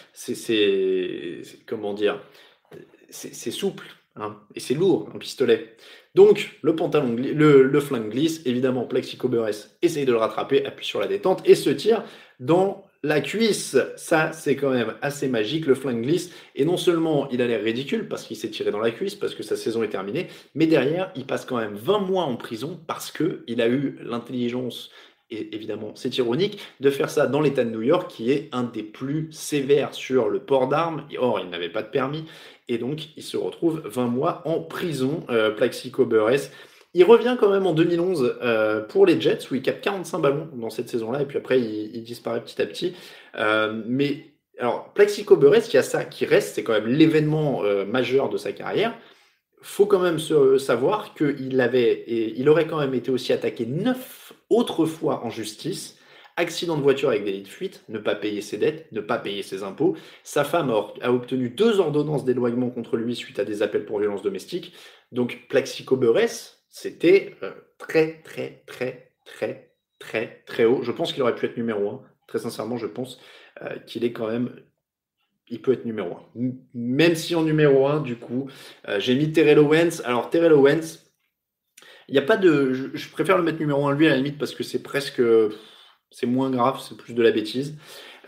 c'est comment dire, c'est souple, et c'est lourd, un pistolet. Donc, le flingue glisse, évidemment, Plaxico Burress essaye de le rattraper, appuie sur la détente, et se tire dans la cuisse. Ça, c'est quand même assez magique, le flingue glisse, et non seulement il a l'air ridicule, parce qu'il s'est tiré dans la cuisse, parce que sa saison est terminée, mais derrière, il passe quand même 20 mois en prison, parce qu'il a eu l'intelligence, et évidemment, c'est ironique, de faire ça dans l'État de New York, qui est un des plus sévères sur le port d'armes. Or, il n'avait pas de permis, et donc il se retrouve 20 mois en prison, Plaxico Burress. Il revient quand même en 2011 pour les Jets, où il capte 45 ballons dans cette saison-là, et puis après il disparaît petit à petit. Mais alors, Plaxico Burress, qui reste, c'est quand même l'événement majeur de sa carrière. Faut quand même savoir qu'il aurait quand même été aussi attaqué 9 autres fois en justice. Accident de voiture avec délit de fuite, ne pas payer ses dettes, ne pas payer ses impôts. Sa femme a obtenu 2 ordonnances d'éloignement contre lui suite à des appels pour violence domestique. Donc Plaxico Burress, c'était très, très, très, très, très, très haut. Je pense qu'il aurait pu être numéro 1. Très sincèrement, je pense qu'il est quand même... Il peut être numéro 1. Même si en numéro 1, du coup, j'ai mis Terrell Owens. Alors, Terrell Owens, il n'y a pas de... Je préfère le mettre numéro 1 lui à la limite parce que c'est presque... C'est moins grave, c'est plus de la bêtise.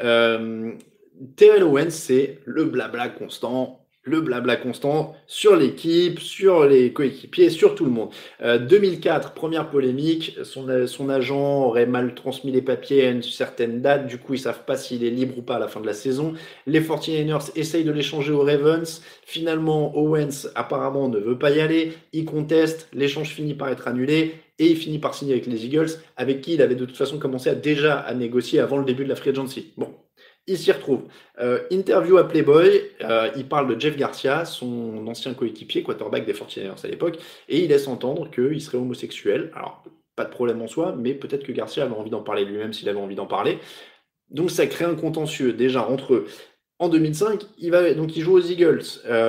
Terrell Owens, c'est le blabla constant sur l'équipe, sur les coéquipiers, sur tout le monde. 2004, première polémique, son agent aurait mal transmis les papiers à une certaine date, du coup ils savent pas s'il est libre ou pas à la fin de la saison. Les 49ers essayent de l'échanger aux Ravens, finalement Owens apparemment ne veut pas y aller, il conteste, l'échange finit par être annulé, et il finit par signer avec les Eagles, avec qui il avait de toute façon commencé à négocier avant le début de la free agency. Bon. Il s'y retrouve. Interview à Playboy, il parle de Jeff Garcia, son ancien coéquipier, quarterback des 49ers à l'époque, et il laisse entendre qu'il serait homosexuel. Alors, pas de problème en soi, mais peut-être que Garcia avait envie d'en parler lui-même s'il avait envie d'en parler. Donc ça crée un contentieux déjà entre eux. En 2005, il joue aux Eagles.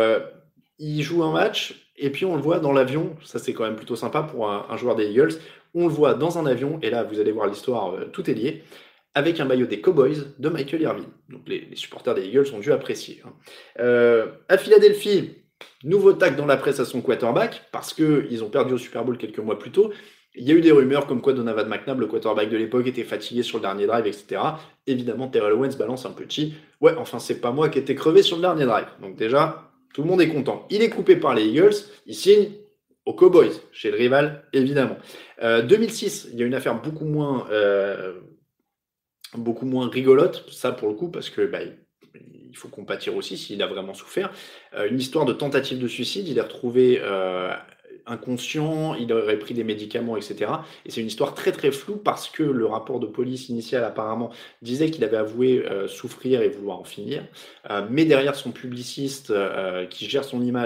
Il joue un match, et puis on le voit dans l'avion. Ça, c'est quand même plutôt sympa pour un joueur des Eagles. On le voit dans un avion, et là, vous allez voir l'histoire, tout est lié, avec un maillot des Cowboys de Michael Irvin. Donc les supporters des Eagles ont dû apprécier. À Philadelphie, nouveau tac dans la presse à son quarterback, parce qu'ils ont perdu au Super Bowl quelques mois plus tôt. Il y a eu des rumeurs comme quoi Donovan McNabb, le quarterback de l'époque, était fatigué sur le dernier drive, etc. Évidemment, Terrell Owens balance un petit « Ouais, enfin, c'est pas moi qui étais crevé sur le dernier drive. » Donc déjà, tout le monde est content. Il est coupé par les Eagles, il signe aux Cowboys, chez le rival, évidemment. 2006, il y a une affaire beaucoup moins rigolote, ça pour le coup, parce que il faut compatir aussi s'il a vraiment souffert. Une histoire de tentative de suicide, il est retrouvé inconscient, il aurait pris des médicaments, etc. Et c'est une histoire très très floue parce que le rapport de police initial apparemment disait qu'il avait avoué souffrir et vouloir en finir. Mais derrière son publiciste qui gère son image,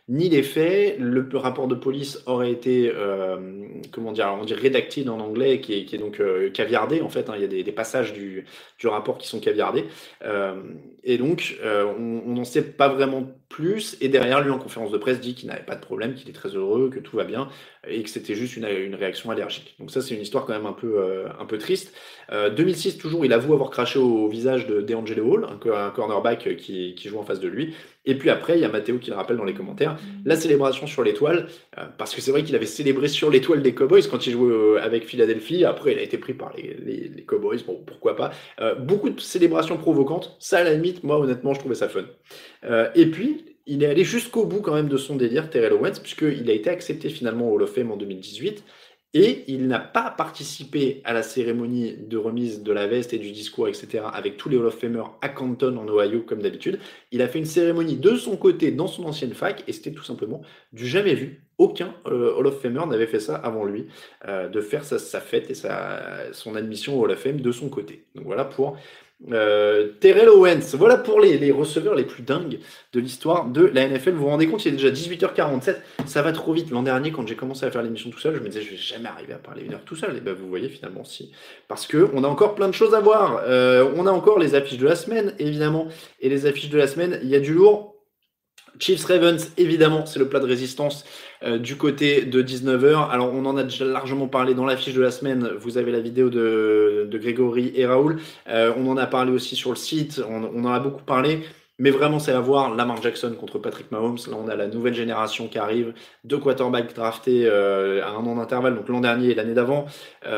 ni les faits. Le rapport de police aurait été, comment dire, on dit redacted en anglais, qui est donc caviardé en fait. Il y a des passages du rapport qui sont caviardés. Et donc, on n'en sait pas vraiment plus. Et derrière, lui, en conférence de presse, dit qu'il n'avait pas de problème, qu'il est très heureux, que tout va bien, et que c'était juste une réaction allergique. Donc ça, c'est une histoire quand même un peu triste. 2006, toujours, il avoue avoir craché au visage de DeAngelo Hall, un cornerback qui joue en face de lui. Et puis après, il y a Matteo qui le rappelle dans les commentaires, la célébration sur l'étoile, parce que c'est vrai qu'il avait célébré sur l'étoile des Cowboys quand il jouait avec Philadelphie. Après, il a été pris par les Cowboys, bon, pourquoi pas. Beaucoup de célébrations provocantes, ça à la limite, moi honnêtement, je trouvais ça fun. Et puis, il est allé jusqu'au bout quand même de son délire, Terrell Owens, puisqu'il a été accepté finalement au Hall of Fame en 2018. Et il n'a pas participé à la cérémonie de remise de la veste et du discours, etc., avec tous les Hall of Famers à Canton, en Ohio, comme d'habitude. Il a fait une cérémonie de son côté dans son ancienne fac, et c'était tout simplement du jamais vu. Aucun Hall of Famer n'avait fait ça avant lui, de faire sa fête et son admission au Hall of Fame de son côté. Donc voilà pour Terrell Owens. Voilà pour les receveurs les plus dingues de l'histoire de la NFL. Vous vous rendez compte, il est déjà 18h47, ça va trop vite. L'an dernier, quand j'ai commencé à faire l'émission tout seul, je me disais je vais jamais arriver à parler une heure tout seul. Et ben vous voyez finalement si, parce que on a encore plein de choses à voir. On a encore les affiches de la semaine évidemment, et les affiches de la semaine, il y a du lourd. Chiefs Ravens, évidemment, c'est le plat de résistance du côté de 19h. Alors, on en a déjà largement parlé dans l'affiche de la semaine. Vous avez la vidéo de Grégory et Raoul. On en a parlé aussi sur le site. On en a beaucoup parlé. Mais vraiment, c'est à voir. Lamar Jackson contre Patrick Mahomes. Là, on a la nouvelle génération qui arrive. 2 quarterbacks draftés à 1 an d'intervalle. Donc, l'an dernier et l'année d'avant.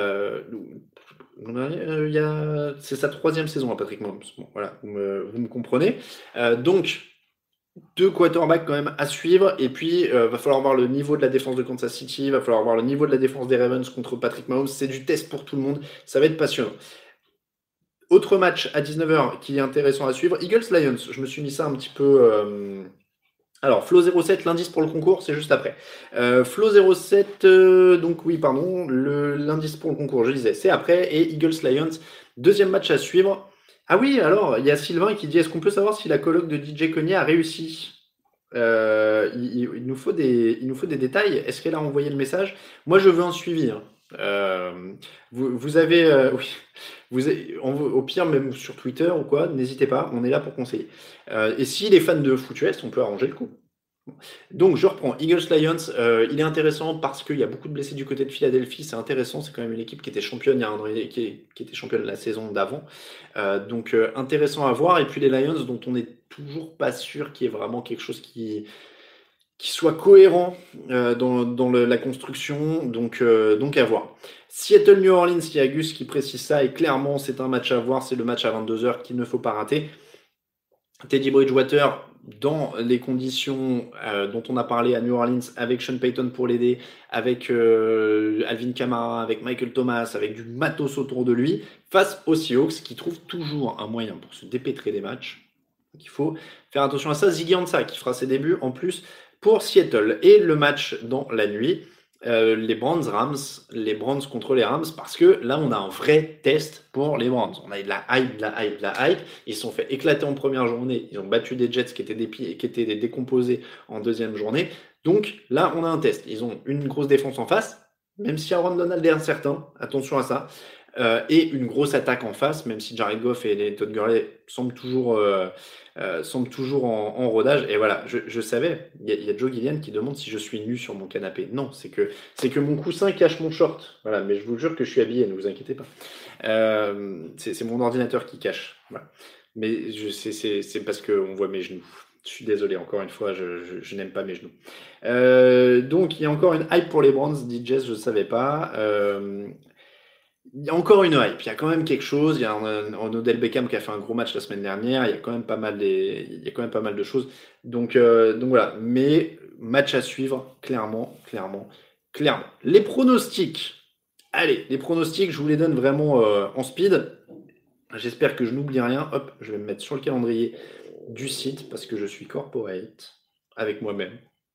C'est sa 3e saison à Patrick Mahomes. Bon, voilà, vous me comprenez. Donc, 2 quarterbacks quand même à suivre, et puis va falloir voir le niveau de la défense de Kansas City, va falloir voir le niveau de la défense des Ravens contre Patrick Mahomes. C'est du test pour tout le monde, ça va être passionnant. Autre match à 19h qui est intéressant à suivre, Eagles-Lions. Je me suis mis ça un petit peu... Alors, Flo 07, l'indice pour le concours, c'est juste après. Flo 07, donc oui, pardon, l'indice pour le concours, je disais, c'est après, et Eagles-Lions, 2e match à suivre. Ah oui, alors, il y a Sylvain qui dit, est-ce qu'on peut savoir si la colloque de DJ Cognier a réussi ? Il nous faut des détails. Est-ce qu'elle a envoyé le message ? Moi, je veux un suivi. Vous avez... oui, au pire, même sur Twitter ou quoi, n'hésitez pas, on est là pour conseiller. Et s'il est fan de Foot US, on peut arranger le coup. Donc je reprends, Eagles-Lions, il est intéressant parce qu'il y a beaucoup de blessés du côté de Philadelphie, c'est intéressant, c'est quand même une équipe qui était championne qui était championne la saison d'avant, donc intéressant à voir. Et puis les Lions, dont on n'est toujours pas sûr qu'il y ait vraiment quelque chose qui soit cohérent dans la construction, donc à voir. Seattle New Orleans, il y a Gus qui précise ça, et clairement c'est un match à voir, c'est le match à 22h qu'il ne faut pas rater. Teddy Bridgewater, dans les conditions dont on a parlé à New Orleans, avec Sean Payton pour l'aider, avec Alvin Kamara, avec Michael Thomas, avec du matos autour de lui, face aux Seahawks, qui trouvent toujours un moyen pour se dépêtrer des matchs. Donc il faut faire attention à ça. Ziggy Ansah qui fera ses débuts en plus pour Seattle. Et le match dans la nuit, les Browns contre les Rams, parce que là on a un vrai test pour les Browns. On a eu de la hype. Ils se sont fait éclater en première journée, ils ont battu des Jets qui étaient décomposés en deuxième journée. Donc là on a un test. Ils ont une grosse défense en face, même si Aaron Donald est incertain, attention à ça, et une grosse attaque en face, même si Jared Goff et les Todd Gurley semblent toujours en rodage. Et voilà, je savais, il y a Joe Gillian qui demande si je suis nu sur mon canapé. Non, c'est que mon coussin cache mon short. Voilà, mais je vous jure que je suis habillé, ne vous inquiétez pas. C'est mon ordinateur qui cache. Voilà. Mais c'est parce qu'on voit mes genoux. Je suis désolé, encore une fois, je n'aime pas mes genoux. Donc, il y a encore une hype pour les Browns, dit Jess, je ne savais pas. Il y a encore une hype, il y a quand même quelque chose. Il y a un Odell Beckham qui a fait un gros match la semaine dernière. Il y a quand même pas mal de choses. Donc voilà. Mais match à suivre, clairement. Les pronostics. Allez, les pronostics, je vous les donne vraiment en speed. J'espère que je n'oublie rien. Hop, je vais me mettre sur le calendrier du site parce que je suis corporate avec moi-même.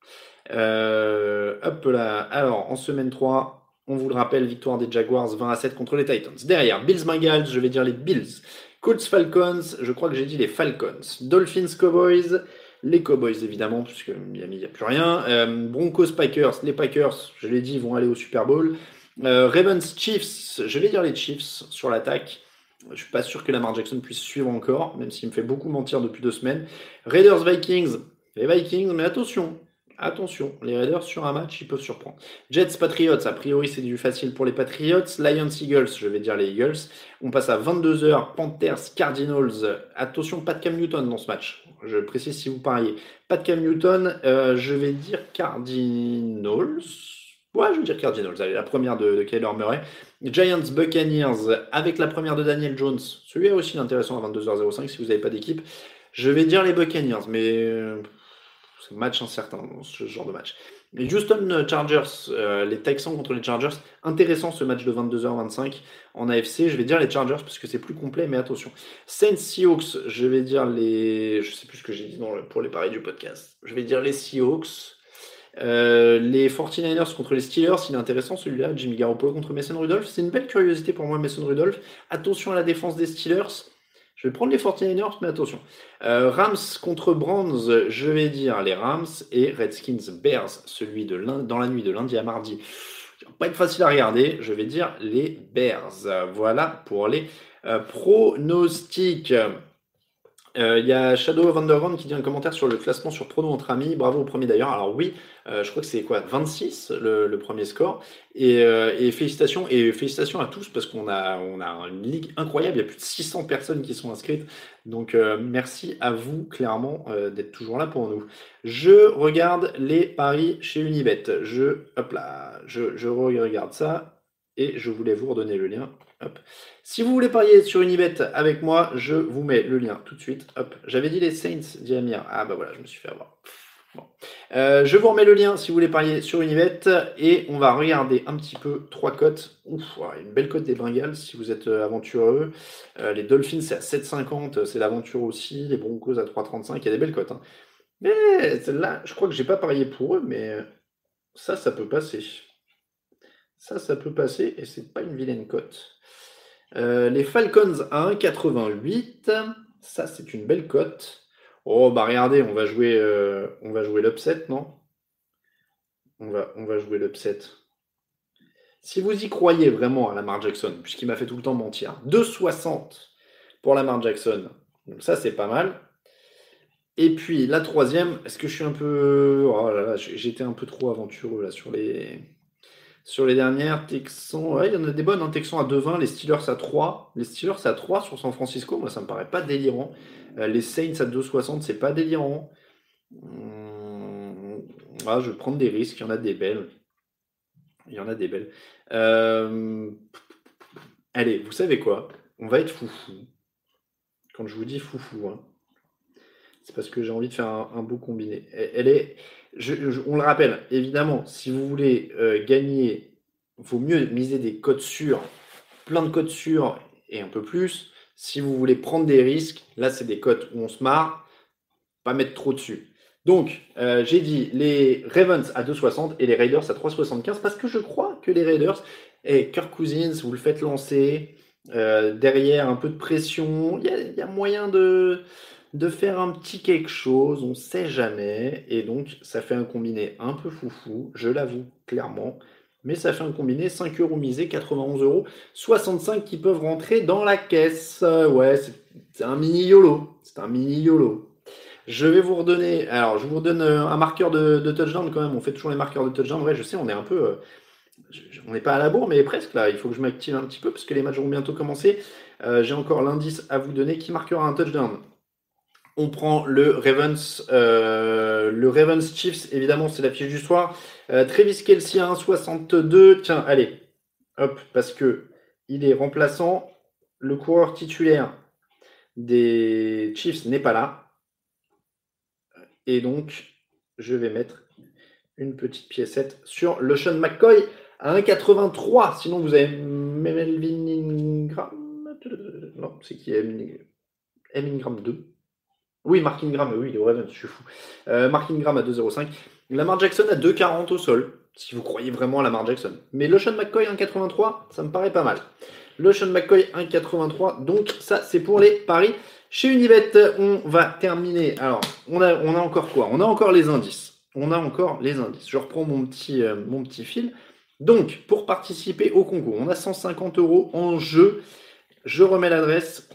Hop là. Alors, en semaine 3. On vous le rappelle, victoire des Jaguars 20-7 contre les Titans. Derrière, Bills-Bengals, je vais dire les Bills. Colts-Falcons, je crois que j'ai dit les Falcons. Dolphins-Cowboys, Les Cowboys, évidemment, puisque Miami, il n'y a plus rien. Broncos, Packers. Les Packers, je l'ai dit, vont aller au Super Bowl. Ravens, Chiefs. Je vais dire les Chiefs sur l'attaque. Je ne suis pas sûr que Lamar Jackson puisse suivre encore, même s'il me fait beaucoup mentir depuis 2 semaines. Raiders, Vikings. Les Vikings, mais attention, les Raiders sur un match, ils peuvent surprendre. Jets, Patriots, a priori c'est du facile pour les Patriots. Lions, Eagles, je vais dire les Eagles. On passe à 22h, Panthers, Cardinals. Attention, pas de Cam Newton dans ce match. Je précise si vous pariez. Pas de Cam Newton, je vais dire Cardinals. Ouais, je vais dire Cardinals. Allez, la première de Kyler Murray. Giants, Buccaneers, avec la première de Daniel Jones. Celui-là aussi intéressant à 22h05 si vous n'avez pas d'équipe. Je vais dire les Buccaneers, mais c'est un match incertain dans ce genre de match. Les Houston Chargers, les Texans contre les Chargers. Intéressant ce match de 22h25 en AFC. Je vais dire les Chargers parce que c'est plus complet, mais attention. Saints, Seahawks, je vais dire les... Je sais plus ce que j'ai dit pour les paris du podcast. Je vais dire les Seahawks. Les 49ers contre les Steelers, il est intéressant celui-là. Jimmy Garoppolo contre Mason Rudolph. C'est une belle curiosité pour moi, Mason Rudolph. Attention à la défense des Steelers. Je vais prendre les 49ers, mais attention. Rams contre Browns, je vais dire les Rams. Et Redskins Bears, celui dans la nuit de lundi à mardi. Ça va pas être facile à regarder. Je vais dire les Bears. Voilà pour les pronostics. Il y a Shadow of Underground qui dit un commentaire sur le classement sur Prono entre amis. Bravo au premier d'ailleurs. Alors oui, je crois que c'est 26 le premier score. Et félicitations à tous parce qu'on a une ligue incroyable. Il y a plus de 600 personnes qui sont inscrites. Donc merci à vous clairement d'être toujours là pour nous. Je regarde les paris chez Unibet. Je regarde ça et je voulais vous redonner le lien. Hop. Si vous voulez parier sur Unibet avec moi, je vous mets le lien tout de suite. Hop. J'avais dit les Saints, dit Amir. Ah bah voilà, je me suis fait avoir. Bon. Je vous remets le lien si vous voulez parier sur Unibet et on va regarder un petit peu 3 cotes. Ouf, une belle cote des Bengals si vous êtes aventureux. Les Dolphins c'est à 7,50, c'est l'aventure aussi. Les Broncos à 3,35, il y a des belles cotes. Hein. Mais celle-là, je crois que j'ai pas parié pour eux, mais ça peut passer. Ça peut passer et c'est pas une vilaine cote. Les Falcons à 1,88. Ça, c'est une belle cote. Oh, bah regardez, on va jouer l'upset, non? On va jouer l'upset. Si vous y croyez vraiment à Lamar Jackson, puisqu'il m'a fait tout le temps mentir, 2,60 pour Lamar Jackson. Donc ça, c'est pas mal. Et puis, la troisième, est-ce que je suis un peu... Oh là là, j'étais un peu trop aventureux là sur les dernières. Texans, ouais, il y en a des bonnes. Hein. Texans à 2,20, les Steelers à 3. Les Steelers à 3 sur San Francisco, moi ça me paraît pas délirant. Les Saints à 2,60, c'est pas délirant. Je vais prendre des risques, il y en a des belles. Allez, vous savez quoi? On va être foufou. Quand je vous dis foufou, hein, c'est parce que j'ai envie de faire un beau combiné. On le rappelle, évidemment, si vous voulez gagner, il vaut mieux miser des cotes sûrs, plein de cotes sûrs et un peu plus. Si vous voulez prendre des risques, là, c'est des cotes où on se marre, pas mettre trop dessus. Donc, j'ai dit les Ravens à 2,60 et les Raiders à 3,75 parce que je crois que les Raiders, Kirk Cousins, vous le faites lancer, derrière un peu de pression, il y a moyen de faire un petit quelque chose, on ne sait jamais, et donc ça fait un combiné un peu foufou, je l'avoue clairement, mais ça fait un combiné 5 € misé, 91 €, 65 qui peuvent rentrer dans la caisse. Ouais, c'est un mini YOLO, Je vais vous redonner, alors je vous redonne un marqueur de touchdown quand même, on fait toujours les marqueurs de touchdown, ouais je sais, on est un peu... on n'est pas à la bourre, mais presque là, il faut que je m'active un petit peu parce que les matchs vont bientôt commencer. J'ai encore l'indice à vous donner qui marquera un touchdown. On prend le Ravens Chiefs, évidemment, c'est la fiche du soir. Travis Kelce à 1,62. Tiens, allez, hop, parce que il est remplaçant. Le coureur titulaire des Chiefs n'est pas là. Et donc, je vais mettre une petite piécette sur le Sean McCoy à 1,83. Sinon, vous avez Melvin Ingram. Non, c'est qui M. Ingram 2. Oui, Mark Ingram, oui, il est au Ravens, je suis fou. Mark Ingram à 2,05. Lamar Jackson à 2,40 au sol, si vous croyez vraiment à Lamar Jackson. Mais le Sean McCoy 1,83, ça me paraît pas mal. Le Sean McCoy 1,83, donc ça c'est pour les paris Chez Unibet, on va terminer. Alors, on a encore quoi? On a encore les indices. Je reprends mon petit fil. Donc, pour participer au concours, on a 150 € en jeu. Je remets l'adresse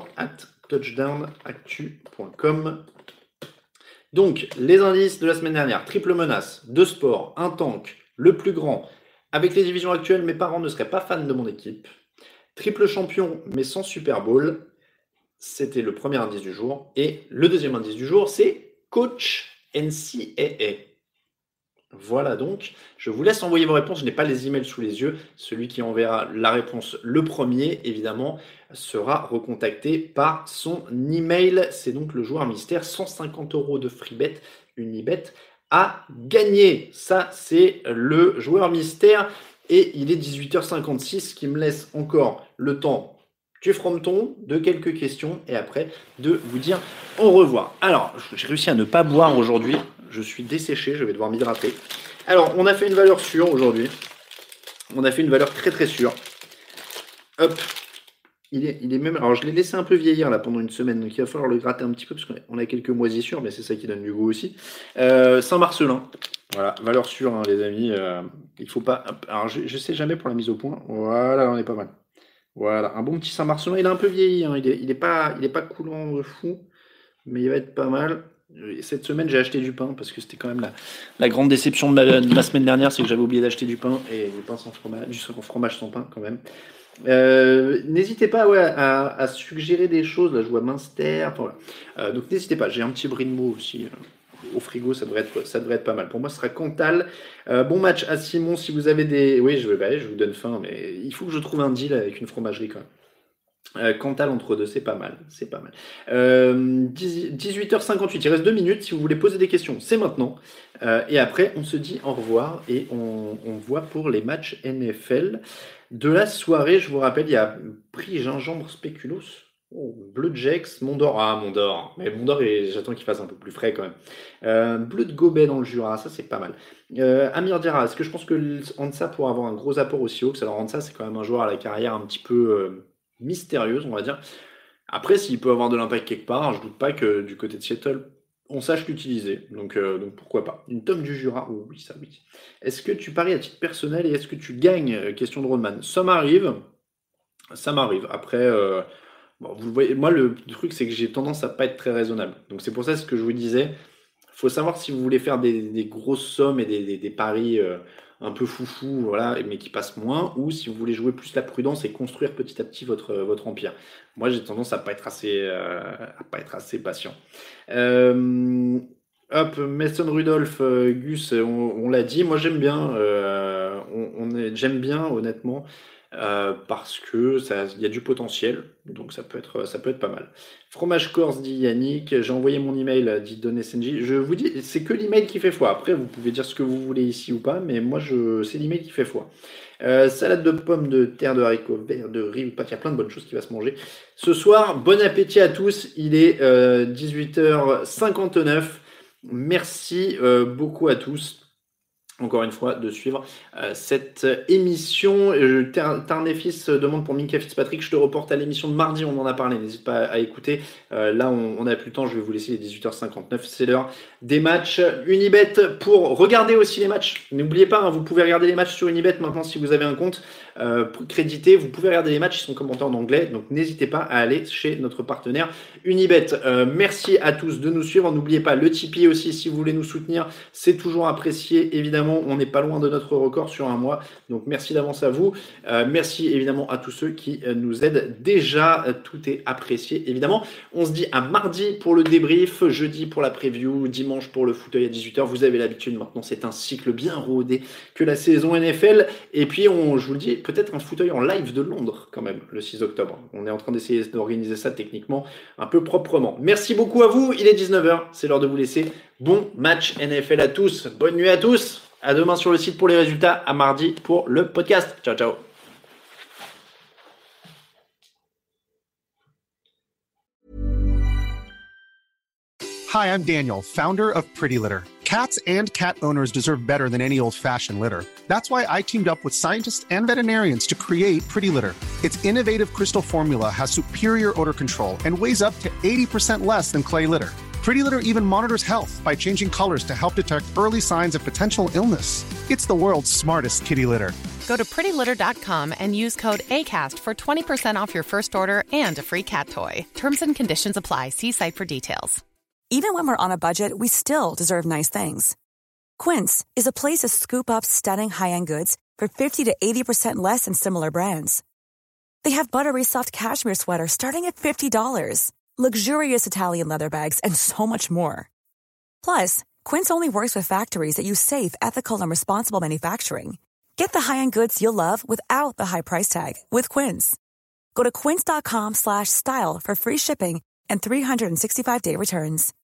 concours@touchdownactu.com. Donc, les indices de la semaine dernière. Triple menace, 2 sports, un tank, le plus grand. Avec les divisions actuelles, mes parents ne seraient pas fans de mon équipe. Triple champion, mais sans Super Bowl. C'était le premier indice du jour. Et le deuxième indice du jour, c'est coach NCAA. Voilà donc, je vous laisse envoyer vos réponses, je n'ai pas les emails sous les yeux. Celui qui enverra la réponse le premier, évidemment, sera recontacté par son email. C'est donc le joueur mystère, 150 € de free bet, Unibet à gagner. Ça, c'est le joueur mystère et il est 18h56, ce qui me laisse encore le temps du fronton, de quelques questions et après de vous dire au revoir. Alors, j'ai réussi à ne pas boire aujourd'hui. Je suis desséché, je vais devoir m'hydrater. Alors, on a fait une valeur sûre aujourd'hui. On a fait une valeur très très sûre. Hop. Il est même... Alors, je l'ai laissé un peu vieillir là pendant une semaine, donc il va falloir le gratter un petit peu parce qu'on a quelques moisissures, mais c'est ça qui donne du goût aussi. Saint-Marcelin. Voilà, valeur sûre, hein, les amis. Il faut pas... Alors, je sais jamais pour la mise au point. Voilà, on est pas mal. Voilà, un bon petit Saint-Marcelin. Il est un peu vieilli, hein. Il est pas coulant de fou, mais il va être pas mal. Cette semaine, j'ai acheté du pain parce que c'était quand même la grande déception de la semaine dernière, c'est que j'avais oublié d'acheter du pain et du pain sans fromage, du fromage sans pain quand même. N'hésitez pas à suggérer des choses. Là, je vois Minster. Enfin, voilà. Donc n'hésitez pas. J'ai un petit Brimo aussi au frigo. Ça devrait être pas mal. Pour moi, ce sera Cantal. Bon match à Simon. Si vous avez des, oui, je vous donne faim, mais il faut que je trouve un deal avec une fromagerie quand même. Cantal entre deux, c'est pas mal. 18h58, il reste 2 minutes. Si vous voulez poser des questions, c'est maintenant. Et après, on se dit au revoir et on voit pour les matchs NFL de la soirée. Je vous rappelle, il y a prix gingembre spéculoos. Oh, Bleu de Gex, Mondor. Ah, Mondor. Mais Mondor, j'attends qu'il fasse un peu plus frais quand même. Bleu de Gobet dans le Jura, ça c'est pas mal. Amir Dira, est-ce que je pense que Ansa pourra avoir un gros apport aussi haut? Alors Ansa, c'est quand même un joueur à la carrière un petit peu mystérieuse, on va dire. Après, s'il peut avoir de l'impact quelque part, je doute pas que du côté de Seattle, on sache l'utiliser. Donc pourquoi pas. Une tome du Jura, oh, oui, ça oui. Est-ce que tu paries à titre personnel et est-ce que tu gagnes? Question de Rodman. Ça m'arrive. Après, bon, vous voyez, moi le truc c'est que j'ai tendance à pas être très raisonnable. Donc c'est pour ça ce que je vous disais. Faut savoir si vous voulez faire des grosses sommes et des paris un peu foufou, voilà, mais qui passent moins, ou si vous voulez jouer plus la prudence et construire petit à petit votre empire. Moi, j'ai tendance à pas être assez patient. Mason Rudolph, Gus, on l'a dit. Moi, j'aime bien. J'aime bien, honnêtement. Parce que il y a du potentiel, donc ça peut être pas mal. Fromage Corse, dit Yannick. J'ai envoyé mon email, dit Don SNJ. Je vous dis, c'est que l'email qui fait foi. Après, vous pouvez dire ce que vous voulez ici ou pas, mais moi, c'est l'email qui fait foi. Salade de pommes, de terre, de haricots verts, de riz, il y a plein de bonnes choses qui va se manger ce soir. Bon appétit à tous. Il est 18h59. Merci beaucoup à tous. Encore une fois, de suivre cette émission. Tarnefis demande pour Minka Fitzpatrick. Je te reporte à l'émission de mardi, on en a parlé. N'hésite pas à écouter. Là, on n'a plus le temps. Je vais vous laisser les 18h59. C'est l'heure des matchs. Unibet pour regarder aussi les matchs. N'oubliez pas, hein, vous pouvez regarder les matchs sur Unibet maintenant si vous avez un compte crédité. Vous pouvez regarder les matchs, ils sont commentés en anglais. Donc, n'hésitez pas à aller chez notre partenaire Unibet. Merci à tous de nous suivre. N'oubliez pas le Tipeee aussi si vous voulez nous soutenir. C'est toujours apprécié, évidemment. On n'est pas loin de notre record sur un mois, donc merci d'avance à vous. Merci évidemment à tous ceux qui nous aident déjà, tout est apprécié évidemment. On se dit à mardi pour le débrief, jeudi pour la preview, dimanche pour le fauteuil à 18h. Vous avez l'habitude maintenant, c'est un cycle bien rodé que la saison NFL. Et puis je vous le dis, peut-être un fauteuil en live de Londres quand même le 6 octobre. On est en train d'essayer d'organiser ça techniquement un peu proprement. Merci beaucoup à vous, il est 19h, c'est l'heure de vous laisser. Bon match NFL à tous, bonne nuit à tous. À demain sur le site pour les résultats, à mardi pour le podcast. Ciao, ciao. Hi, I'm Daniel, founder of Pretty Litter. Cats and cat owners deserve better than any old-fashioned litter. That's why I teamed up with scientists and veterinarians to create Pretty Litter. Its innovative crystal formula has superior odor control and weighs up to 80% less than clay litter. Pretty Litter even monitors health by changing colors to help detect early signs of potential illness. It's the world's smartest kitty litter. Go to prettylitter.com and use code ACAST for 20% off your first order and a free cat toy. Terms and conditions apply. See site for details. Even when we're on a budget, we still deserve nice things. Quince is a place to scoop up stunning high-end goods for 50 to 80% less than similar brands. They have buttery soft cashmere sweaters starting at $50, luxurious Italian leather bags, and so much more. Plus, Quince only works with factories that use safe, ethical, and responsible manufacturing. Get the high-end goods you'll love without the high price tag with Quince. Go to quince.com/style for free shipping and 365-day returns.